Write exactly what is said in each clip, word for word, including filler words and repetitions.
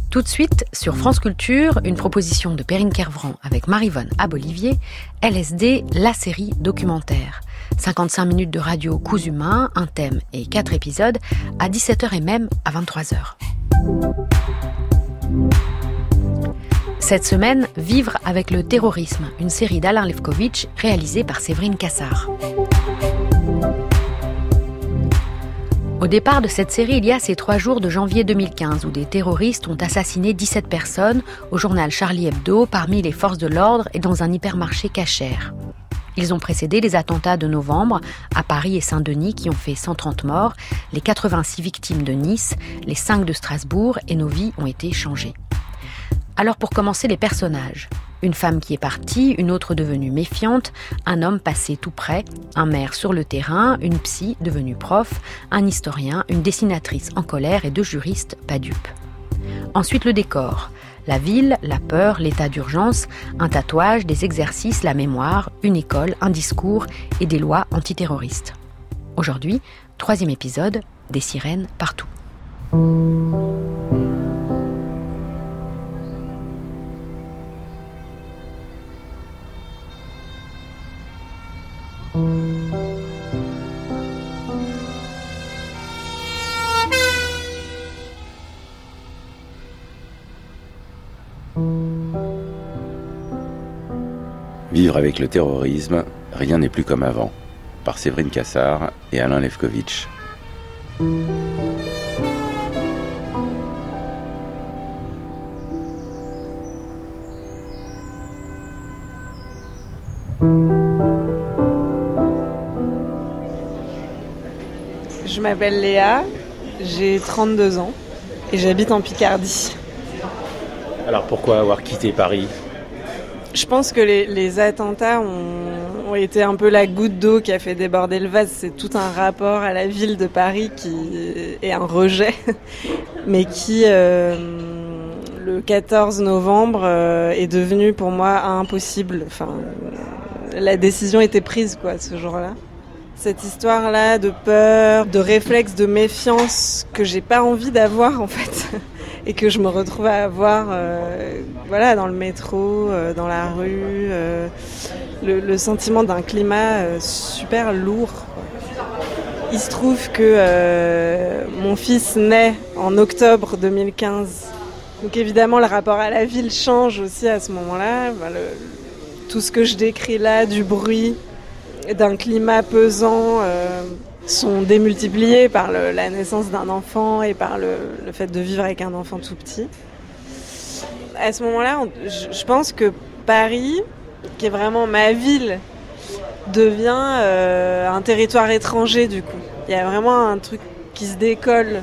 Tout de suite, sur France Culture, une proposition de Perrine Kervran avec Maryvonne Abolivier, L S D, la série documentaire. cinquante-cinq minutes de radio coups humains, un thème et quatre épisodes, à dix-sept heures et même à vingt-trois heures. Cette semaine, Vivre avec le terrorisme, une série d'Alain Lefkowitz réalisée par Séverine Cassard. Au départ de cette série, il y a ces trois jours de janvier deux mille quinze où des terroristes ont assassiné dix-sept personnes au journal Charlie Hebdo parmi les forces de l'ordre et dans un hypermarché cachère. Ils ont précédé les attentats de novembre à Paris et Saint-Denis qui ont fait cent trente morts, les quatre-vingt-six victimes de Nice, les cinq de Strasbourg et nos vies ont été changées. Alors pour commencer, les personnages. Une femme qui est partie, une autre devenue méfiante, un homme passé tout près, un maire sur le terrain, une psy devenue prof, un historien, une dessinatrice en colère et deux juristes pas dupes. Ensuite le décor. La ville, la peur, l'état d'urgence, un tatouage, des exercices, la mémoire, une école, un discours et des lois antiterroristes. Aujourd'hui, troisième épisode, des sirènes partout. Vivre avec le terrorisme, rien n'est plus comme avant, par Séverine Cassard et Alain Lefkowitz. Je m'appelle Léa, j'ai trente-deux ans et j'habite en Picardie. Alors pourquoi avoir quitté Paris ? Je pense que les, les attentats ont, ont été un peu la goutte d'eau qui a fait déborder le vase. C'est tout un rapport à la ville de Paris qui est un rejet, mais qui, euh, le quatorze novembre, euh, est devenu pour moi impossible. Enfin, la décision était prise, quoi, ce jour-là. Cette histoire-là de peur, de réflexe, de méfiance que j'ai pas envie d'avoir, en fait. Et que je me retrouve à avoir euh, voilà, dans le métro, euh, dans la rue, euh, le, le sentiment d'un climat euh, super lourd. Il se trouve que euh, mon fils naît en octobre deux mille quinze. Donc évidemment, le rapport à la ville change aussi à ce moment-là. Enfin, le, tout ce que je décris là, du bruit, d'un climat pesant... Euh, sont démultipliés par le, la naissance d'un enfant et par le, le fait de vivre avec un enfant tout petit. À ce moment-là, on, je, je pense que Paris, qui est vraiment ma ville, devient euh, un territoire étranger du coup. Il y a vraiment un truc qui se décolle.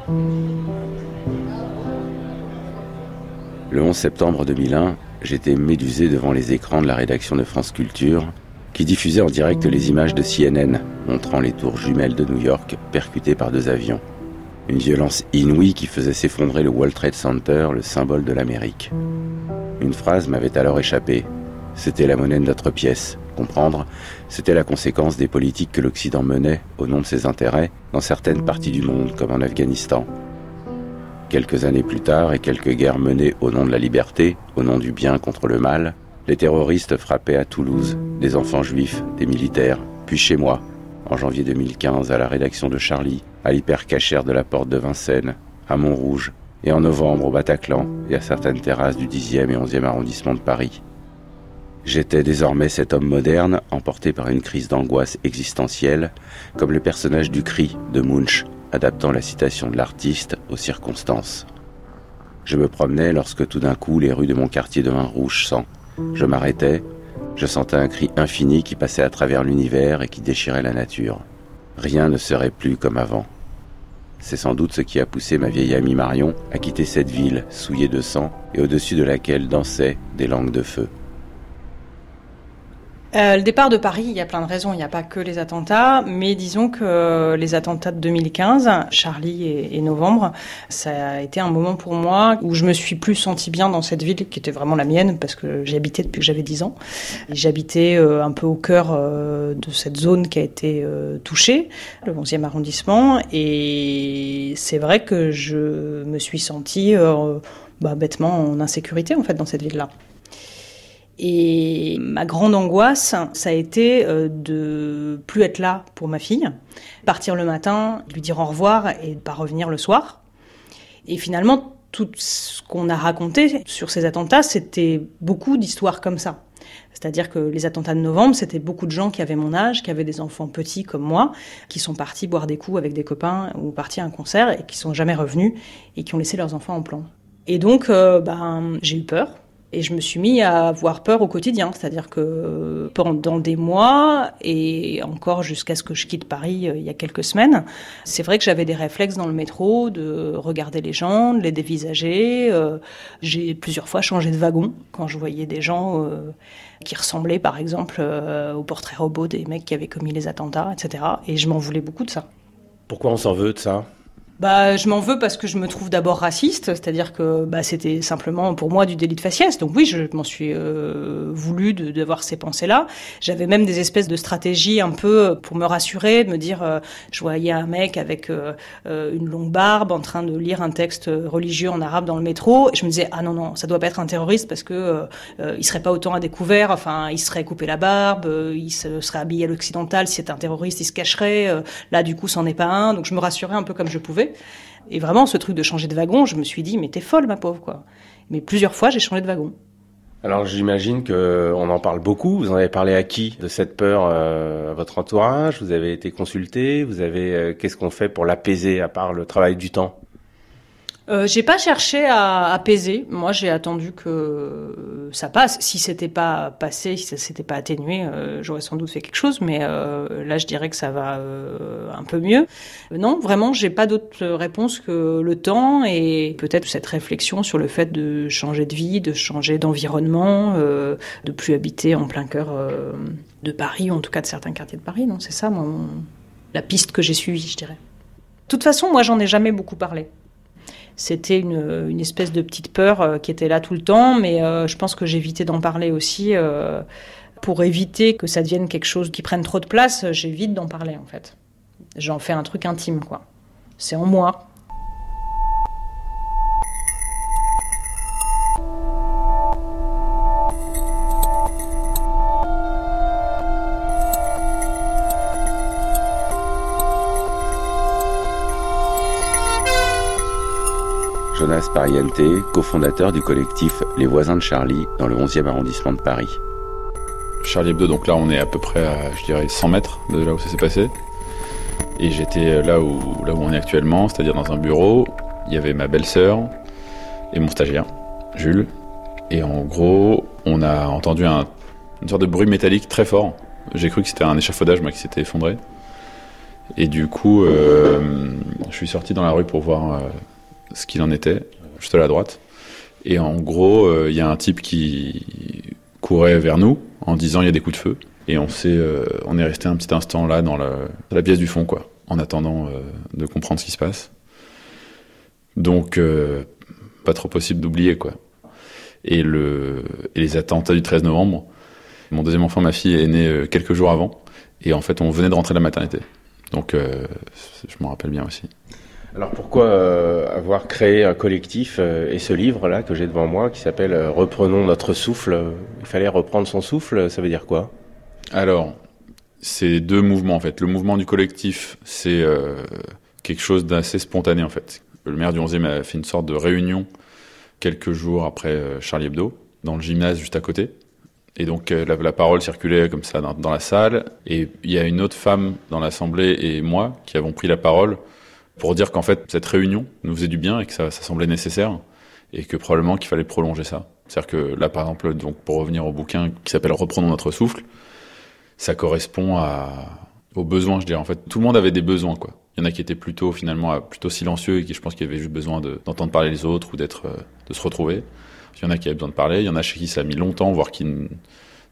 Le onze septembre deux mille un, j'étais médusé devant les écrans de la rédaction de France Culture qui diffusait en direct les images de C N N montrant les tours jumelles de New York percutées par deux avions. Une violence inouïe qui faisait s'effondrer le World Trade Center, le symbole de l'Amérique. Une phrase m'avait alors échappé. C'était la monnaie de notre pièce. Comprendre, c'était la conséquence des politiques que l'Occident menait au nom de ses intérêts dans certaines parties du monde, comme en Afghanistan. Quelques années plus tard, et quelques guerres menées au nom de la liberté, au nom du bien contre le mal, les terroristes frappaient à Toulouse des enfants juifs, des militaires, puis chez moi, en janvier deux mille quinze, à la rédaction de Charlie, à l'hypercachère de la porte de Vincennes, à Montrouge, et en novembre au Bataclan et à certaines terrasses du dixième et onzième arrondissement de Paris. J'étais désormais cet homme moderne, emporté par une crise d'angoisse existentielle, comme le personnage du Cri de Munch, adaptant la citation de l'artiste aux circonstances. Je me promenais lorsque tout d'un coup les rues de mon quartier devinrent rouge sang. Je m'arrêtais, je sentais un cri infini qui passait à travers l'univers et qui déchirait la nature. Rien ne serait plus comme avant. C'est sans doute ce qui a poussé ma vieille amie Marion à quitter cette ville souillée de sang et au-dessus de laquelle dansaient des langues de feu. Euh, le départ de Paris, il y a plein de raisons, il n'y a pas que les attentats, mais disons que euh, les attentats de deux mille quinze, Charlie et, et Novembre, ça a été un moment pour moi où je me suis plus sentie bien dans cette ville qui était vraiment la mienne parce que j'y habitais depuis que j'avais dix ans. Et j'habitais euh, un peu au cœur euh, de cette zone qui a été euh, touchée, le onzième arrondissement, et c'est vrai que je me suis sentie euh, bah, bêtement en insécurité en fait dans cette ville-là. Et ma grande angoisse, ça a été euh, de plus être là pour ma fille, partir le matin, lui dire au revoir et ne pas revenir le soir. Et finalement, tout ce qu'on a raconté sur ces attentats, c'était beaucoup d'histoires comme ça. C'est-à-dire que les attentats de novembre, c'était beaucoup de gens qui avaient mon âge, qui avaient des enfants petits comme moi, qui sont partis boire des coups avec des copains ou partis à un concert et qui sont jamais revenus et qui ont laissé leurs enfants en plan. Et donc, euh, ben, j'ai eu peur. Et je me suis mis à avoir peur au quotidien, c'est-à-dire que pendant des mois, et encore jusqu'à ce que je quitte Paris euh, il y a quelques semaines, c'est vrai que j'avais des réflexes dans le métro de regarder les gens, de les dévisager. Euh, j'ai plusieurs fois changé de wagon quand je voyais des gens euh, qui ressemblaient par exemple euh, au portrait robot des mecs qui avaient commis les attentats, et cetera. Et je m'en voulais beaucoup de ça. Pourquoi on s'en veut de ça ? Bah, je m'en veux parce que je me trouve d'abord raciste, c'est-à-dire que bah, c'était simplement pour moi du délit de faciès. Donc oui, je m'en suis euh, voulu de, d'avoir ces pensées-là. J'avais même des espèces de stratégies un peu pour me rassurer, de me dire, euh, je voyais un mec avec euh, une longue barbe en train de lire un texte religieux en arabe dans le métro. Et je me disais, ah non, non, ça doit pas être un terroriste parce que euh, il serait pas autant à découvert, enfin, il serait coupé la barbe, euh, il se, serait habillé à l'occidental, si c'était un terroriste, il se cacherait. Euh, là, du coup, c'en est pas un. Donc je me rassurais un peu comme je pouvais. Et vraiment, ce truc de changer de wagon, je me suis dit, mais t'es folle, ma pauvre, quoi. Mais plusieurs fois, j'ai changé de wagon. Alors, j'imagine qu'on en parle beaucoup. Vous en avez parlé à qui de cette peur euh, à votre entourage ? Vous avez été consulté ? Vous avez euh, qu'est-ce qu'on fait pour l'apaiser, à part le travail du temps ? Euh, j'ai pas cherché à apaiser. Moi, j'ai attendu que ça passe. Si c'était pas passé, si ça s'était pas atténué, euh, j'aurais sans doute fait quelque chose. Mais euh, là, je dirais que ça va euh, un peu mieux. Euh, non, vraiment, j'ai pas d'autre réponse que le temps et peut-être cette réflexion sur le fait de changer de vie, de changer d'environnement, euh, de plus habiter en plein cœur euh, de Paris, ou en tout cas de certains quartiers de Paris. Non, c'est ça, moi, mon... la piste que j'ai suivie, je dirais. De toute façon, moi, j'en ai jamais beaucoup parlé. C'était une, une espèce de petite peur euh, qui était là tout le temps, mais euh, je pense que j'évitais d'en parler aussi. Euh, pour éviter que ça devienne quelque chose qui prenne trop de place, j'évite d'en parler, en fait. J'en fais un truc intime, quoi. C'est en moi. Jonas Pariente, cofondateur du collectif Les Voisins de Charlie dans le onzième arrondissement de Paris. Charlie Hebdo, donc là on est à peu près à, je dirais, cent mètres de là où ça s'est passé. Et j'étais là où, là où on est actuellement, c'est-à-dire dans un bureau. Il y avait ma belle-sœur et mon stagiaire, Jules. Et en gros, on a entendu un, une sorte de bruit métallique très fort. J'ai cru que c'était un échafaudage moi, qui s'était effondré. Et du coup, euh, je suis sorti dans la rue pour voir... Euh, ce qu'il en était, juste à la droite. Et en gros, il euh, y a un type qui courait vers nous en disant il y a des coups de feu. Et on, s'est, euh, on est resté un petit instant là dans la, dans la pièce du fond, quoi, en attendant euh, de comprendre ce qui se passe. Donc, euh, pas trop possible d'oublier, quoi. Et, le, et les attentats du treize novembre, mon deuxième enfant, ma fille, est née euh, quelques jours avant. Et en fait, on venait de rentrer de la maternité. Donc, euh, je m'en rappelle bien aussi. Alors pourquoi euh, avoir créé un collectif euh, et ce livre-là que j'ai devant moi qui s'appelle euh, « Reprenons notre souffle ». Il fallait reprendre son souffle, ça veut dire quoi ? Alors, c'est deux mouvements en fait. Le mouvement du collectif, c'est euh, quelque chose d'assez spontané en fait. Le maire du onzième a fait une sorte de réunion quelques jours après euh, Charlie Hebdo, dans le gymnase juste à côté. Et donc euh, la, la parole circulait comme ça dans, dans la salle. Et il y a une autre femme dans l'assemblée et moi qui avons pris la parole pour dire qu'en fait, cette réunion nous faisait du bien et que ça, ça semblait nécessaire et que probablement qu'il fallait prolonger ça. C'est-à-dire que là, par exemple, donc, pour revenir au bouquin qui s'appelle « Reprenons notre souffle », ça correspond à, aux besoins, je dirais. En fait, tout le monde avait des besoins, quoi. Il y en a qui étaient plutôt, finalement, plutôt silencieux et qui, je pense, qui avaient juste besoin de, d'entendre parler les autres ou d'être, de se retrouver. Il y en a qui avaient besoin de parler. Il y en a chez qui ça a mis longtemps, voire qui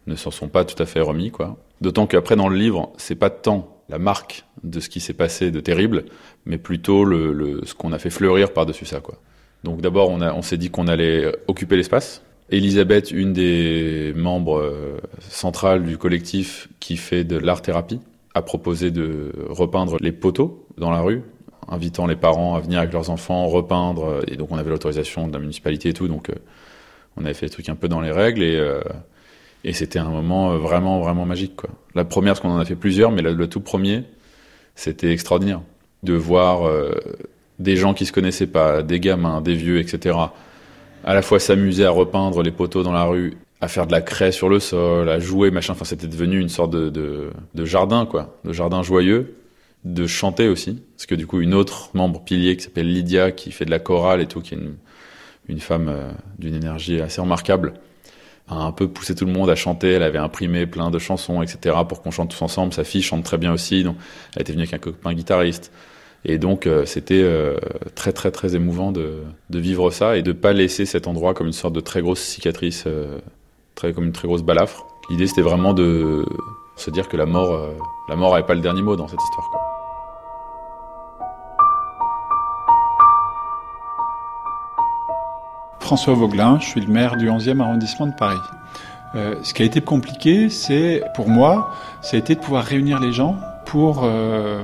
ne s'en sont pas tout à fait remis, quoi. D'autant qu'après, dans le livre, c'est pas tant la marque de ce qui s'est passé de terrible, mais plutôt le, le, ce qu'on a fait fleurir par-dessus ça, quoi. Donc d'abord, on, a, on s'est dit qu'on allait occuper l'espace. Elisabeth, une des membres euh, centrales du collectif qui fait de l'art-thérapie, a proposé de repeindre les poteaux dans la rue, invitant les parents à venir avec leurs enfants, repeindre. Et donc on avait l'autorisation de la municipalité et tout, donc euh, on avait fait des trucs un peu dans les règles et, euh, et c'était un moment vraiment, vraiment magique, quoi. La première, parce qu'on en a fait plusieurs, mais le, le tout premier, c'était extraordinaire. De voir euh, des gens qui se connaissaient pas, des gamins, des vieux, et cetera, à la fois s'amuser à repeindre les poteaux dans la rue, à faire de la craie sur le sol, à jouer, machin. Enfin, c'était devenu une sorte de, de, de jardin, quoi, de jardin joyeux, de chanter aussi. Parce que du coup, une autre membre pilier qui s'appelle Lydia, qui fait de la chorale et tout, qui est une, une femme euh, d'une énergie assez remarquable, a un peu poussé tout le monde à chanter. Elle avait imprimé plein de chansons, et cetera, pour qu'on chante tous ensemble. Sa fille chante très bien aussi, donc elle était venue avec un copain guitariste. Et donc, euh, c'était euh, très, très, très émouvant de, de vivre ça et de pas laisser cet endroit comme une sorte de très grosse cicatrice, euh, très, comme une très grosse balafre. L'idée, c'était vraiment de se dire que la mort, euh, la mort avait pas le dernier mot dans cette histoire, quoi. François Vauglin, je suis le maire du onzième arrondissement de Paris. Euh, ce qui a été compliqué, c'est, pour moi, ça a été de pouvoir réunir les gens pour euh,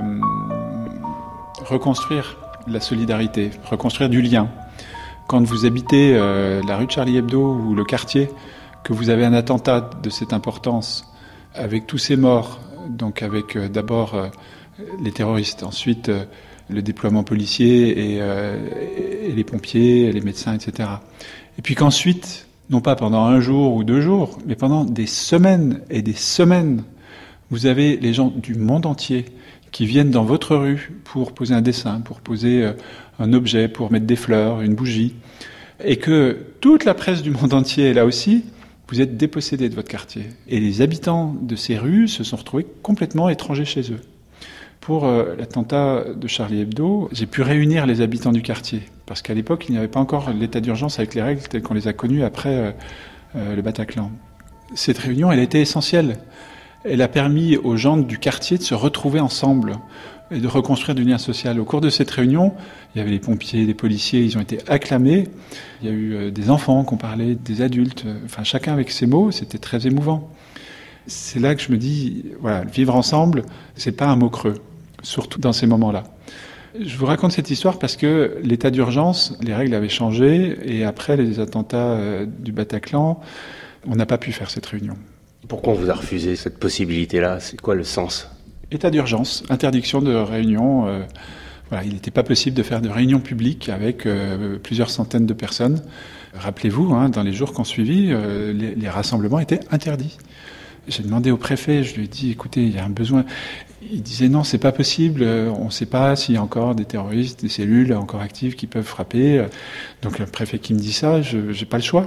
reconstruire la solidarité, reconstruire du lien. Quand vous habitez euh, la rue de Charlie Hebdo ou le quartier, que vous avez un attentat de cette importance, avec tous ces morts, donc avec euh, d'abord euh, les terroristes, ensuite euh, le déploiement policier et, euh, et les pompiers, les médecins, et cetera. Et puis qu'ensuite, non pas pendant un jour ou deux jours, mais pendant des semaines et des semaines, vous avez les gens du monde entier qui viennent dans votre rue pour poser un dessin, pour poser euh, un objet, pour mettre des fleurs, une bougie, et que toute la presse du monde entier est là aussi. Vous êtes dépossédés de votre quartier. Et les habitants de ces rues se sont retrouvés complètement étrangers chez eux. Pour euh, l'attentat de Charlie Hebdo, j'ai pu réunir les habitants du quartier. Parce qu'à l'époque, il n'y avait pas encore l'état d'urgence avec les règles telles qu'on les a connues après euh, euh, le Bataclan. Cette réunion, elle a été essentielle. Elle a permis aux gens du quartier de se retrouver ensemble et de reconstruire du lien social. Au cours de cette réunion, il y avait les pompiers, les policiers, ils ont été acclamés. Il y a eu euh, des enfants qui ont parlé, des adultes. Enfin, chacun avec ses mots, c'était très émouvant. C'est là que je me dis, voilà, vivre ensemble, c'est pas un mot creux, surtout dans ces moments-là. Je vous raconte cette histoire parce que l'état d'urgence, les règles avaient changé, et après les attentats euh, du Bataclan, on n'a pas pu faire cette réunion. Pourquoi on vous a refusé cette possibilité-là ? C'est quoi le sens ? État d'urgence, interdiction de réunion. Euh, voilà, il n'était pas possible de faire de réunions publiques avec euh, plusieurs centaines de personnes. Rappelez-vous, hein, dans les jours qui ont suivi, euh, les, les rassemblements étaient interdits. J'ai demandé au préfet, je lui ai dit, écoutez, il y a un besoin. Il disait non, c'est pas possible, on ne sait pas s'il y a encore des terroristes, des cellules encore actives qui peuvent frapper. Donc le préfet qui me dit ça, je n'ai pas le choix.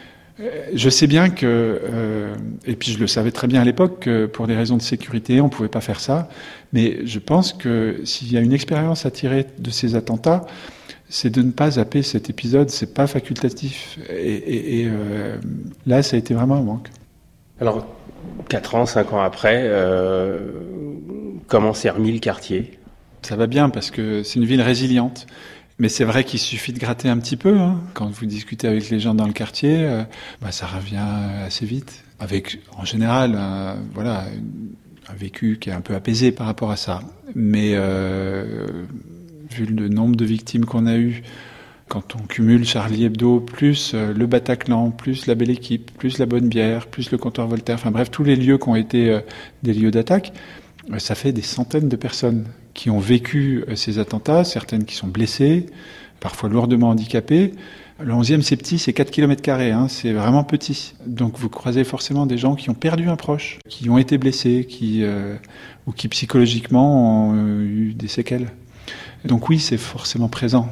Je sais bien que, euh, et puis je le savais très bien à l'époque, que pour des raisons de sécurité, on ne pouvait pas faire ça. Mais je pense que s'il y a une expérience à tirer de ces attentats, c'est de ne pas zapper cet épisode, c'est pas facultatif. Et, et, et euh, là, ça a été vraiment un manque. Alors, quatre ans, cinq ans après, euh, comment s'est remis le quartier ? Ça va bien parce que c'est une ville résiliente. Mais c'est vrai qu'il suffit de gratter un petit peu, hein. Quand vous discutez avec les gens dans le quartier, euh, bah, ça revient assez vite. Avec, en général, un, voilà, un vécu qui est un peu apaisé par rapport à ça. Mais euh, vu le nombre de victimes qu'on a eues, quand on cumule Charlie Hebdo, plus euh, le Bataclan, plus la Belle Équipe, plus la Bonne Bière, plus le Comptoir Voltaire, enfin bref, tous les lieux qui ont été euh, des lieux d'attaque, euh, ça fait des centaines de personnes qui ont vécu euh, ces attentats, certaines qui sont blessées, parfois lourdement handicapées. Le onzième, c'est petit, c'est quatre kilomètres carrés, hein, c'est vraiment petit. Donc vous croisez forcément des gens qui ont perdu un proche, qui ont été blessés, qui, euh, ou qui psychologiquement ont euh, eu des séquelles. Donc oui, c'est forcément présent.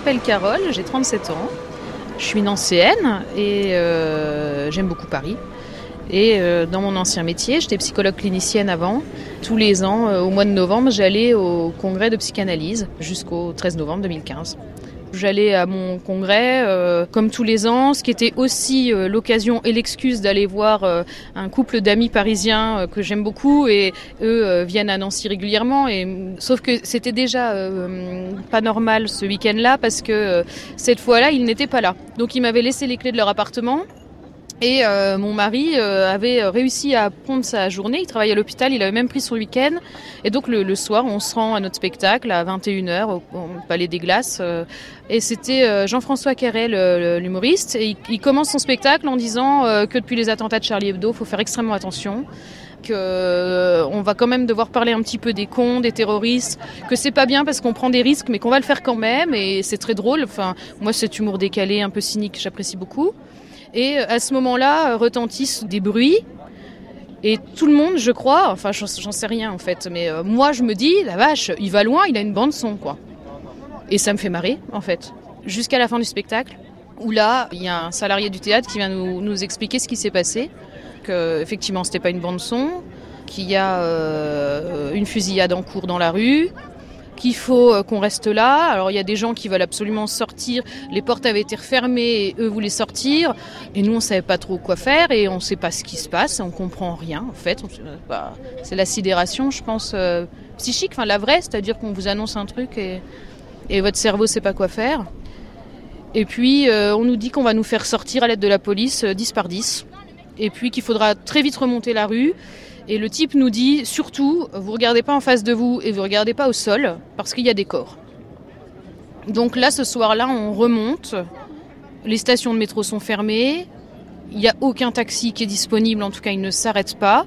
m'appelle Carole, j'ai trente-sept ans. Je suis nancéenne et euh, j'aime beaucoup Paris. Et euh, dans mon ancien métier, j'étais psychologue clinicienne avant. Tous les ans, euh, au mois de novembre, j'allais au congrès de psychanalyse jusqu'au treize novembre deux mille quinze. J'allais à mon congrès euh, comme tous les ans, ce qui était aussi euh, l'occasion et l'excuse d'aller voir euh, un couple d'amis parisiens euh, que j'aime beaucoup, et eux euh, viennent à Nancy régulièrement. Et, sauf que c'était déjà euh, pas normal ce week-end-là parce que euh, cette fois-là, ils n'étaient pas là. Donc ils m'avaient laissé les clés de leur appartement. Et euh, mon mari euh, avait réussi à prendre sa journée, il travaillait à l'hôpital, il avait même pris son week-end. Et donc le, le soir, on se rend à notre spectacle à vingt et une heures au, au Palais des Glaces. Euh, et c'était euh, Jean-François Carrel, le, l'humoriste. Et il, il commence son spectacle en disant euh, que depuis les attentats de Charlie Hebdo, il faut faire extrêmement attention. Qu'on euh, va quand même devoir parler un petit peu des cons, des terroristes, que c'est pas bien parce qu'on prend des risques, mais qu'on va le faire quand même. Et c'est très drôle. Enfin, moi, cet humour décalé, un peu cynique, j'apprécie beaucoup. Et à ce moment-là, retentissent des bruits. Et tout le monde, je crois, enfin j'en, j'en sais rien en fait, mais euh, moi je me dis, la vache, il va loin, il a une bande son quoi. Et ça me fait marrer en fait. Jusqu'à la fin du spectacle, où là, il y a un salarié du théâtre qui vient nous, nous expliquer ce qui s'est passé. Qu'effectivement, c'était pas une bande son, qu'il y a euh, une fusillade en cours dans la rue, qu'il faut qu'on reste là. Alors il y a des gens qui veulent absolument sortir, les portes avaient été refermées et eux voulaient sortir, et nous on savait pas trop quoi faire et on sait pas ce qui se passe, on comprend rien en fait. C'est la sidération, je pense, euh, psychique, enfin la vraie, c'est-à-dire qu'on vous annonce un truc et, et votre cerveau sait pas quoi faire. Et puis euh, on nous dit qu'on va nous faire sortir à l'aide de la police euh, dix par dix, et puis qu'il faudra très vite remonter la rue. Et le type nous dit, surtout, vous regardez pas en face de vous et vous regardez pas au sol, parce qu'il y a des corps. Donc là, ce soir-là, on remonte, les stations de métro sont fermées, il n'y a aucun taxi qui est disponible, en tout cas, il ne s'arrête pas.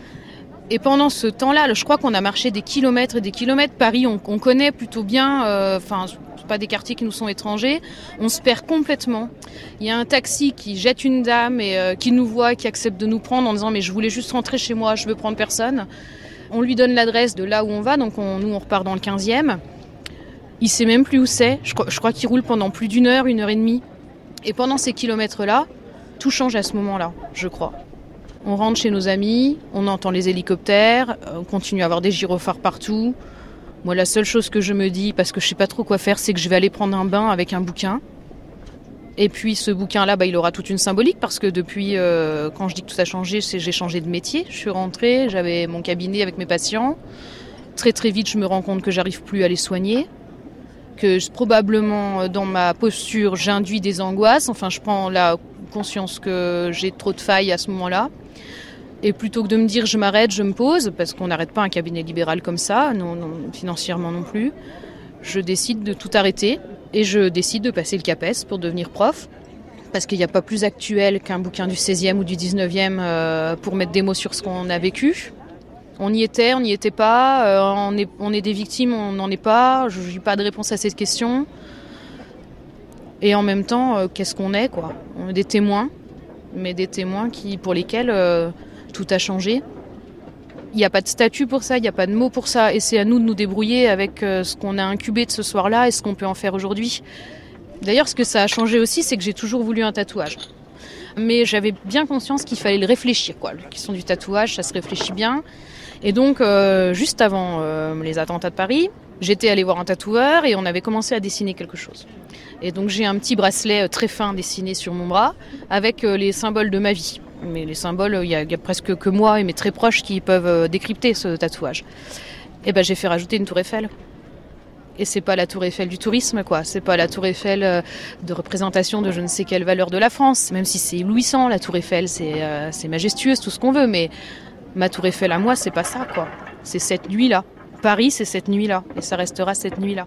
Et pendant ce temps-là, je crois qu'on a marché des kilomètres et des kilomètres. Paris, on, on connaît plutôt bien, euh, enfin, pas des quartiers qui nous sont étrangers, on se perd complètement. Il y a un taxi qui jette une dame et euh, qui nous voit, qui accepte de nous prendre en disant mais je voulais juste rentrer chez moi, je veux prendre personne. On lui donne l'adresse de là où on va, donc on, nous on repart dans le quinzième. Il sait même plus où c'est, je crois, je crois qu'il roule pendant plus d'une heure, une heure et demie. Et pendant ces kilomètres-là, tout change à ce moment-là, je crois. On rentre chez nos amis, on entend les hélicoptères, on continue à avoir des gyrophares partout. Moi, la seule chose que je me dis, parce que je sais pas trop quoi faire, c'est que je vais aller prendre un bain avec un bouquin. Et puis ce bouquin-là, bah, il aura toute une symbolique, parce que depuis, euh, quand je dis que tout a changé, c'est j'ai changé de métier. Je suis rentrée, j'avais mon cabinet avec mes patients. Très très vite, je me rends compte que j'arrive plus à les soigner, que je, probablement dans ma posture, j'induis des angoisses. Enfin, je prends la conscience que j'ai trop de failles à ce moment-là. Et plutôt que de me dire je m'arrête, je me pose, parce qu'on n'arrête pas un cabinet libéral comme ça, non, non, financièrement non plus, je décide de tout arrêter et je décide de passer le CAPES pour devenir prof, parce qu'il n'y a pas plus actuel qu'un bouquin du seizième ou du dix-neuvième euh, pour mettre des mots sur ce qu'on a vécu. On y était, on n'y était pas, euh, on, est, on est des victimes, on n'en est pas, je n'ai pas de réponse à cette question. Et en même temps, euh, qu'est-ce qu'on est, quoi ? On est des témoins, mais des témoins qui, pour lesquels... Euh, tout a changé. Il n'y a pas de statut pour ça, il n'y a pas de mot pour ça. Et c'est à nous de nous débrouiller avec ce qu'on a incubé de ce soir-là et ce qu'on peut en faire aujourd'hui. D'ailleurs, ce que ça a changé aussi, c'est que j'ai toujours voulu un tatouage. Mais j'avais bien conscience qu'il fallait le réfléchir, quoi. La question du tatouage, ça se réfléchit bien. Et donc, euh, juste avant euh, les attentats de Paris, j'étais allée voir un tatoueur et on avait commencé à dessiner quelque chose. Et donc, j'ai un petit bracelet très fin dessiné sur mon bras avec euh, les symboles de ma vie. Mais les symboles, il y, y a presque que moi et mes très proches qui peuvent euh, décrypter ce tatouage. Et ben, j'ai fait rajouter une tour Eiffel. Et c'est pas la tour Eiffel du tourisme, quoi. C'est pas la tour Eiffel euh, de représentation de je ne sais quelle valeur de la France. Même si c'est éblouissant, la tour Eiffel, c'est, euh, c'est majestueux, tout ce qu'on veut. Mais ma tour Eiffel à moi, c'est pas ça, quoi. C'est cette nuit-là. Paris, c'est cette nuit-là. Et ça restera cette nuit-là.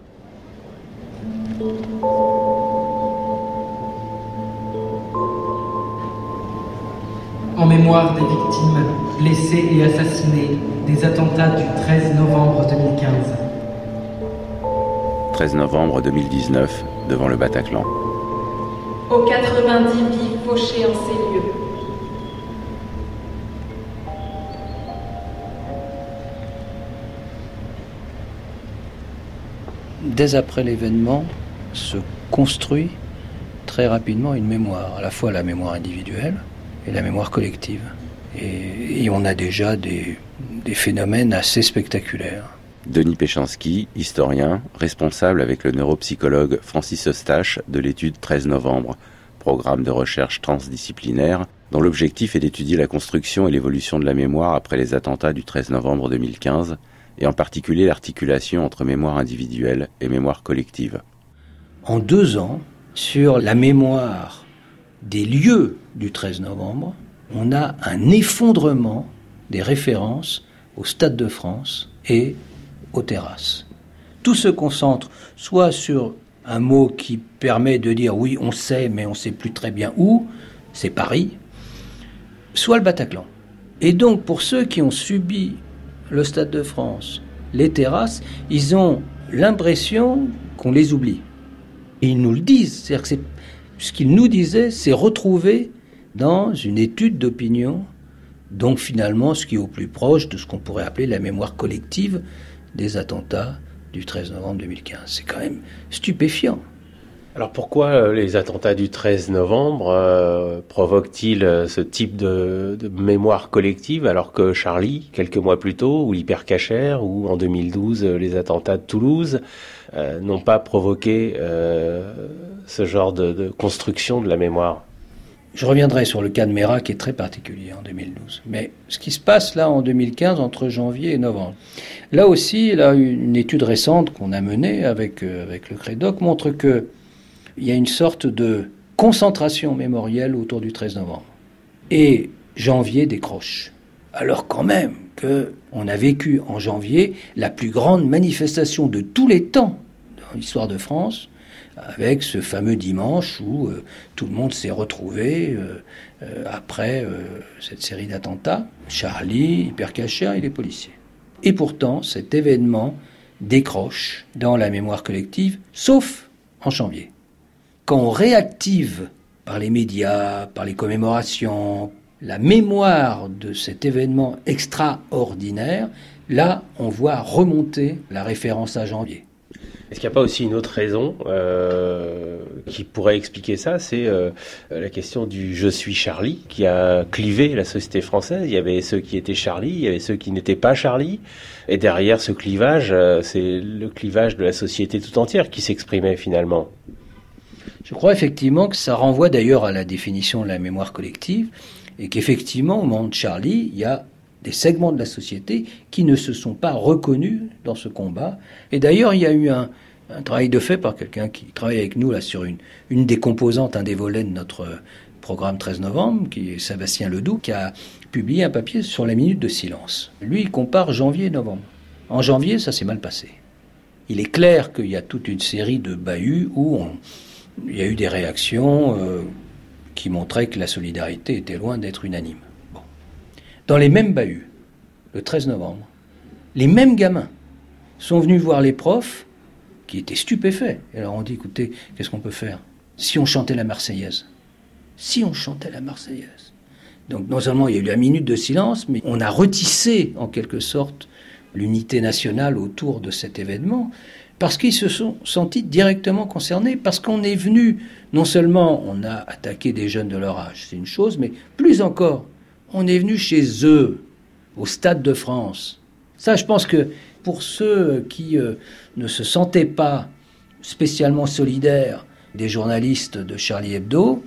En mémoire des victimes blessées et assassinées des attentats du treize novembre deux mille quinze. treize novembre deux mille dix-neuf, devant le Bataclan. Aux quatre-vingt-dix vies fauchées en ces lieux. Dès après l'événement, ce construit très rapidement une mémoire, à la fois la mémoire individuelle et la mémoire collective. Et, et on a déjà des, des phénomènes assez spectaculaires. Denis Péchanski, historien, responsable avec le neuropsychologue Francis Eustache de l'étude treize novembre, programme de recherche transdisciplinaire dont l'objectif est d'étudier la construction et l'évolution de la mémoire après les attentats du treize novembre deux mille quinze, et en particulier l'articulation entre mémoire individuelle et mémoire collective. En deux ans, sur la mémoire des lieux du treize novembre, on a un effondrement des références au Stade de France et aux terrasses. Tout se concentre soit sur un mot qui permet de dire oui, on sait, mais on ne sait plus très bien où, c'est Paris, soit le Bataclan. Et donc, pour ceux qui ont subi le Stade de France, les terrasses, ils ont l'impression qu'on les oublie. Et ils nous le disent. C'est-à-dire que c'est, ce qu'ils nous disaient, c'est retrouvé dans une étude d'opinion, donc finalement ce qui est au plus proche de ce qu'on pourrait appeler la mémoire collective des attentats du treize novembre deux mille quinze. C'est quand même stupéfiant. Alors pourquoi les attentats du treize novembre euh, provoquent-ils ce type de, de mémoire collective alors que Charlie, quelques mois plus tôt, ou l'hypercachère, ou en deux mille douze les attentats de Toulouse, euh, n'ont pas provoqué euh, ce genre de, de construction de la mémoire? Je reviendrai sur le cas de Mera qui est très particulier en deux mille douze. Mais ce qui se passe là en deux mille quinze entre janvier et novembre, là aussi, là, une étude récente qu'on a menée avec, euh, avec le Crédoc montre que il y a une sorte de concentration mémorielle autour du treize novembre. Et janvier décroche. Alors quand même qu'on a vécu en janvier la plus grande manifestation de tous les temps dans l'histoire de France, avec ce fameux dimanche où euh, tout le monde s'est retrouvé euh, euh, après euh, cette série d'attentats, Charlie, hypercachère et les policiers. Et pourtant, cet événement décroche dans la mémoire collective, sauf en janvier. Quand on réactive par les médias, par les commémorations, la mémoire de cet événement extraordinaire, là, on voit remonter la référence à janvier. Est-ce qu'il n'y a pas aussi une autre raison euh, qui pourrait expliquer ça? C'est euh, la question du « je suis Charlie » qui a clivé la société française. Il y avait ceux qui étaient Charlie, il y avait ceux qui n'étaient pas Charlie. Et derrière ce clivage, euh, c'est le clivage de la société tout entière qui s'exprimait finalement. Je crois effectivement que ça renvoie d'ailleurs à la définition de la mémoire collective et qu'effectivement, au moment de Charlie, il y a des segments de la société qui ne se sont pas reconnus dans ce combat. Et d'ailleurs, il y a eu un, un travail de fait par quelqu'un qui travaille avec nous là sur une, une des composantes, un des volets de notre programme treize novembre, qui est Sébastien Ledoux, qui a publié un papier sur la minute de silence. Lui, il compare janvier et novembre. En janvier, ça s'est mal passé. Il est clair qu'il y a toute une série de bahuts où on, il y a eu des réactions euh, qui montraient que la solidarité était loin d'être unanime. Bon. Dans les mêmes bahuts, le treize novembre, les mêmes gamins sont venus voir les profs qui étaient stupéfaits. Et alors on dit, écoutez, qu'est-ce qu'on peut faire? Si on chantait la Marseillaise. Si on chantait la Marseillaise. Donc non seulement il y a eu la minute de silence, mais on a retissé en quelque sorte l'unité nationale autour de cet événement, parce qu'ils se sont sentis directement concernés, parce qu'on est venu, non seulement on a attaqué des jeunes de leur âge, c'est une chose, mais plus encore, on est venu chez eux, au Stade de France. Ça, je pense que pour ceux qui euh, ne se sentaient pas spécialement solidaires des journalistes de Charlie Hebdo,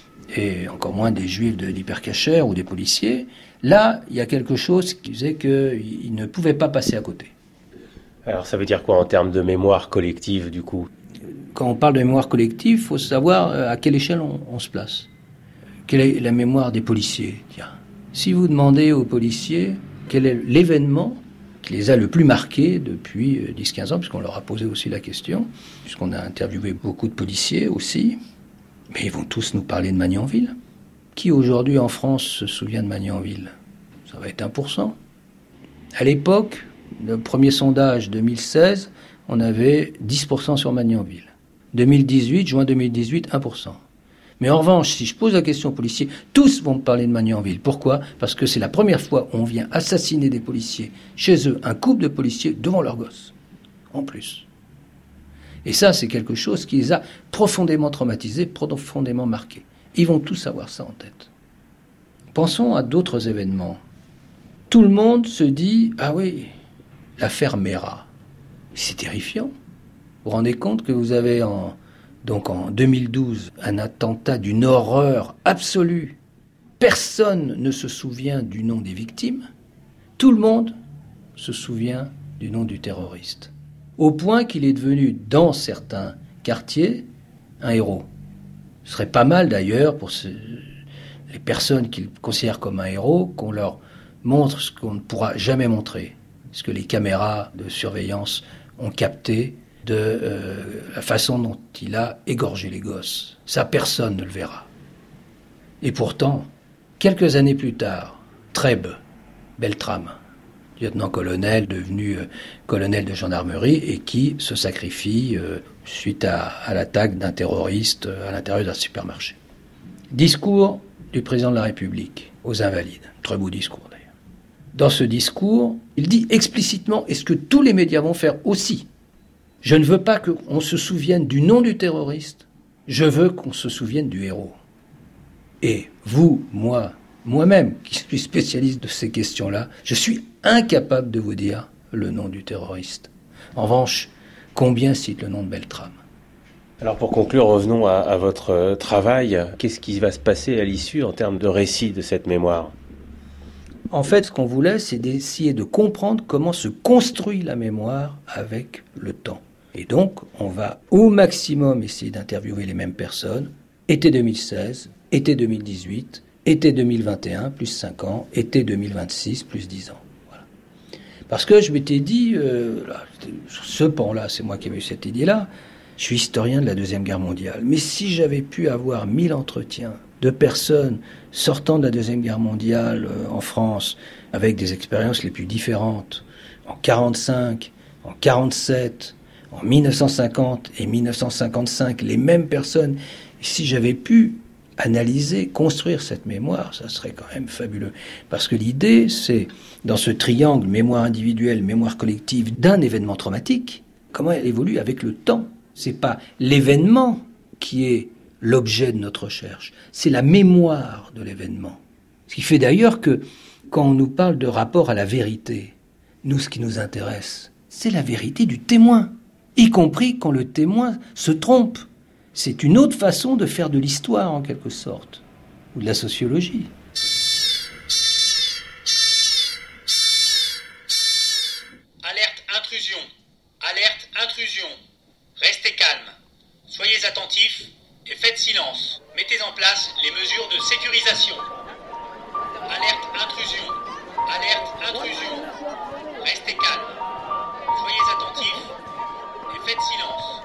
et encore moins des juifs de l'hypercachère ou des policiers, là, il y a quelque chose qui faisait qu'ils ne pouvaient pas passer à côté. Alors ça veut dire quoi en termes de mémoire collective du coup? Quand on parle de mémoire collective, il faut savoir à quelle échelle on, on se place. Quelle est la mémoire des policiers? Tiens, si vous demandez aux policiers quel est l'événement qui les a le plus marqués depuis dix à quinze ans, puisqu'on leur a posé aussi la question, puisqu'on a interviewé beaucoup de policiers aussi, mais ils vont tous nous parler de Magnanville. Qui aujourd'hui en France se souvient de Magnanville? Ça va être un pour cent. À l'époque, le premier sondage deux mille seize, on avait dix pour cent sur Magnanville. deux mille dix-huit, juin deux mille dix-huit, un pour cent. Mais en revanche, si je pose la question aux policiers, tous vont me parler de Magnanville. Pourquoi? Parce que c'est la première fois où on vient assassiner des policiers chez eux, un couple de policiers devant leurs gosses, en plus. Et ça, c'est quelque chose qui les a profondément traumatisés, profondément marqués. Ils vont tous avoir ça en tête. Pensons à d'autres événements. Tout le monde se dit « Ah oui, l'affaire Mera ». C'est terrifiant. Vous vous rendez compte que vous avez en, donc en deux mille douze un attentat d'une horreur absolue. Personne ne se souvient du nom des victimes. Tout le monde se souvient du nom du terroriste. Au point qu'il est devenu, dans certains quartiers, un héros. Ce serait pas mal d'ailleurs pour ce, les personnes qu'ils considèrent comme un héros, qu'on leur montre ce qu'on ne pourra jamais montrer. Ce que les caméras de surveillance ont capté de euh, la façon dont il a égorgé les gosses. Ça, personne ne le verra. Et pourtant, quelques années plus tard, Treb Beltrame, lieutenant-colonel devenu euh, colonel de gendarmerie et qui se sacrifie euh, suite à, à l'attaque d'un terroriste euh, à l'intérieur d'un supermarché. Discours du président de la République aux Invalides. Très beau discours d'ailleurs. Dans ce discours, il dit explicitement, et ce que tous les médias vont faire aussi, je ne veux pas qu'on se souvienne du nom du terroriste, je veux qu'on se souvienne du héros. Et vous, moi, moi-même, qui suis spécialiste de ces questions-là, je suis incapable de vous dire le nom du terroriste. En revanche, combien cite le nom de Beltrame ? Alors pour conclure, revenons à, à votre travail. Qu'est-ce qui va se passer à l'issue en termes de récit de cette mémoire ? En fait, ce qu'on voulait, c'est d'essayer de comprendre comment se construit la mémoire avec le temps. Et donc, on va au maximum essayer d'interviewer les mêmes personnes. Été deux mille seize, été deux mille dix-huit, été deux mille vingt et un, plus cinq ans, été deux mille vingt-six, plus dix ans. Voilà. Parce que je m'étais dit, euh, là, ce pan-là, c'est moi qui avais eu cette idée-là, je suis historien de la Deuxième Guerre mondiale. Mais si j'avais pu avoir mille entretiens de personnes sortant de la Deuxième Guerre mondiale euh, en France, avec des expériences les plus différentes, en quarante-cinq, en quarante-sept, en mille neuf cent cinquante et mille neuf cent cinquante-cinq, les mêmes personnes, si j'avais pu analyser, construire cette mémoire, ça serait quand même fabuleux. Parce que l'idée, c'est, dans ce triangle mémoire individuelle, mémoire collective d'un événement traumatique, comment elle évolue avec le temps. C'est pas l'événement qui est l'objet de notre recherche, c'est la mémoire de l'événement. Ce qui fait d'ailleurs que, quand on nous parle de rapport à la vérité, nous, ce qui nous intéresse, c'est la vérité du témoin, y compris quand le témoin se trompe. C'est une autre façon de faire de l'histoire, en quelque sorte, ou de la sociologie. Alerte intrusion. Alerte intrusion. Restez calme. Soyez attentifs et faites silence. Mettez en place les mesures de sécurisation. Alerte intrusion. Alerte intrusion. Restez calme. Soyez attentifs et faites silence.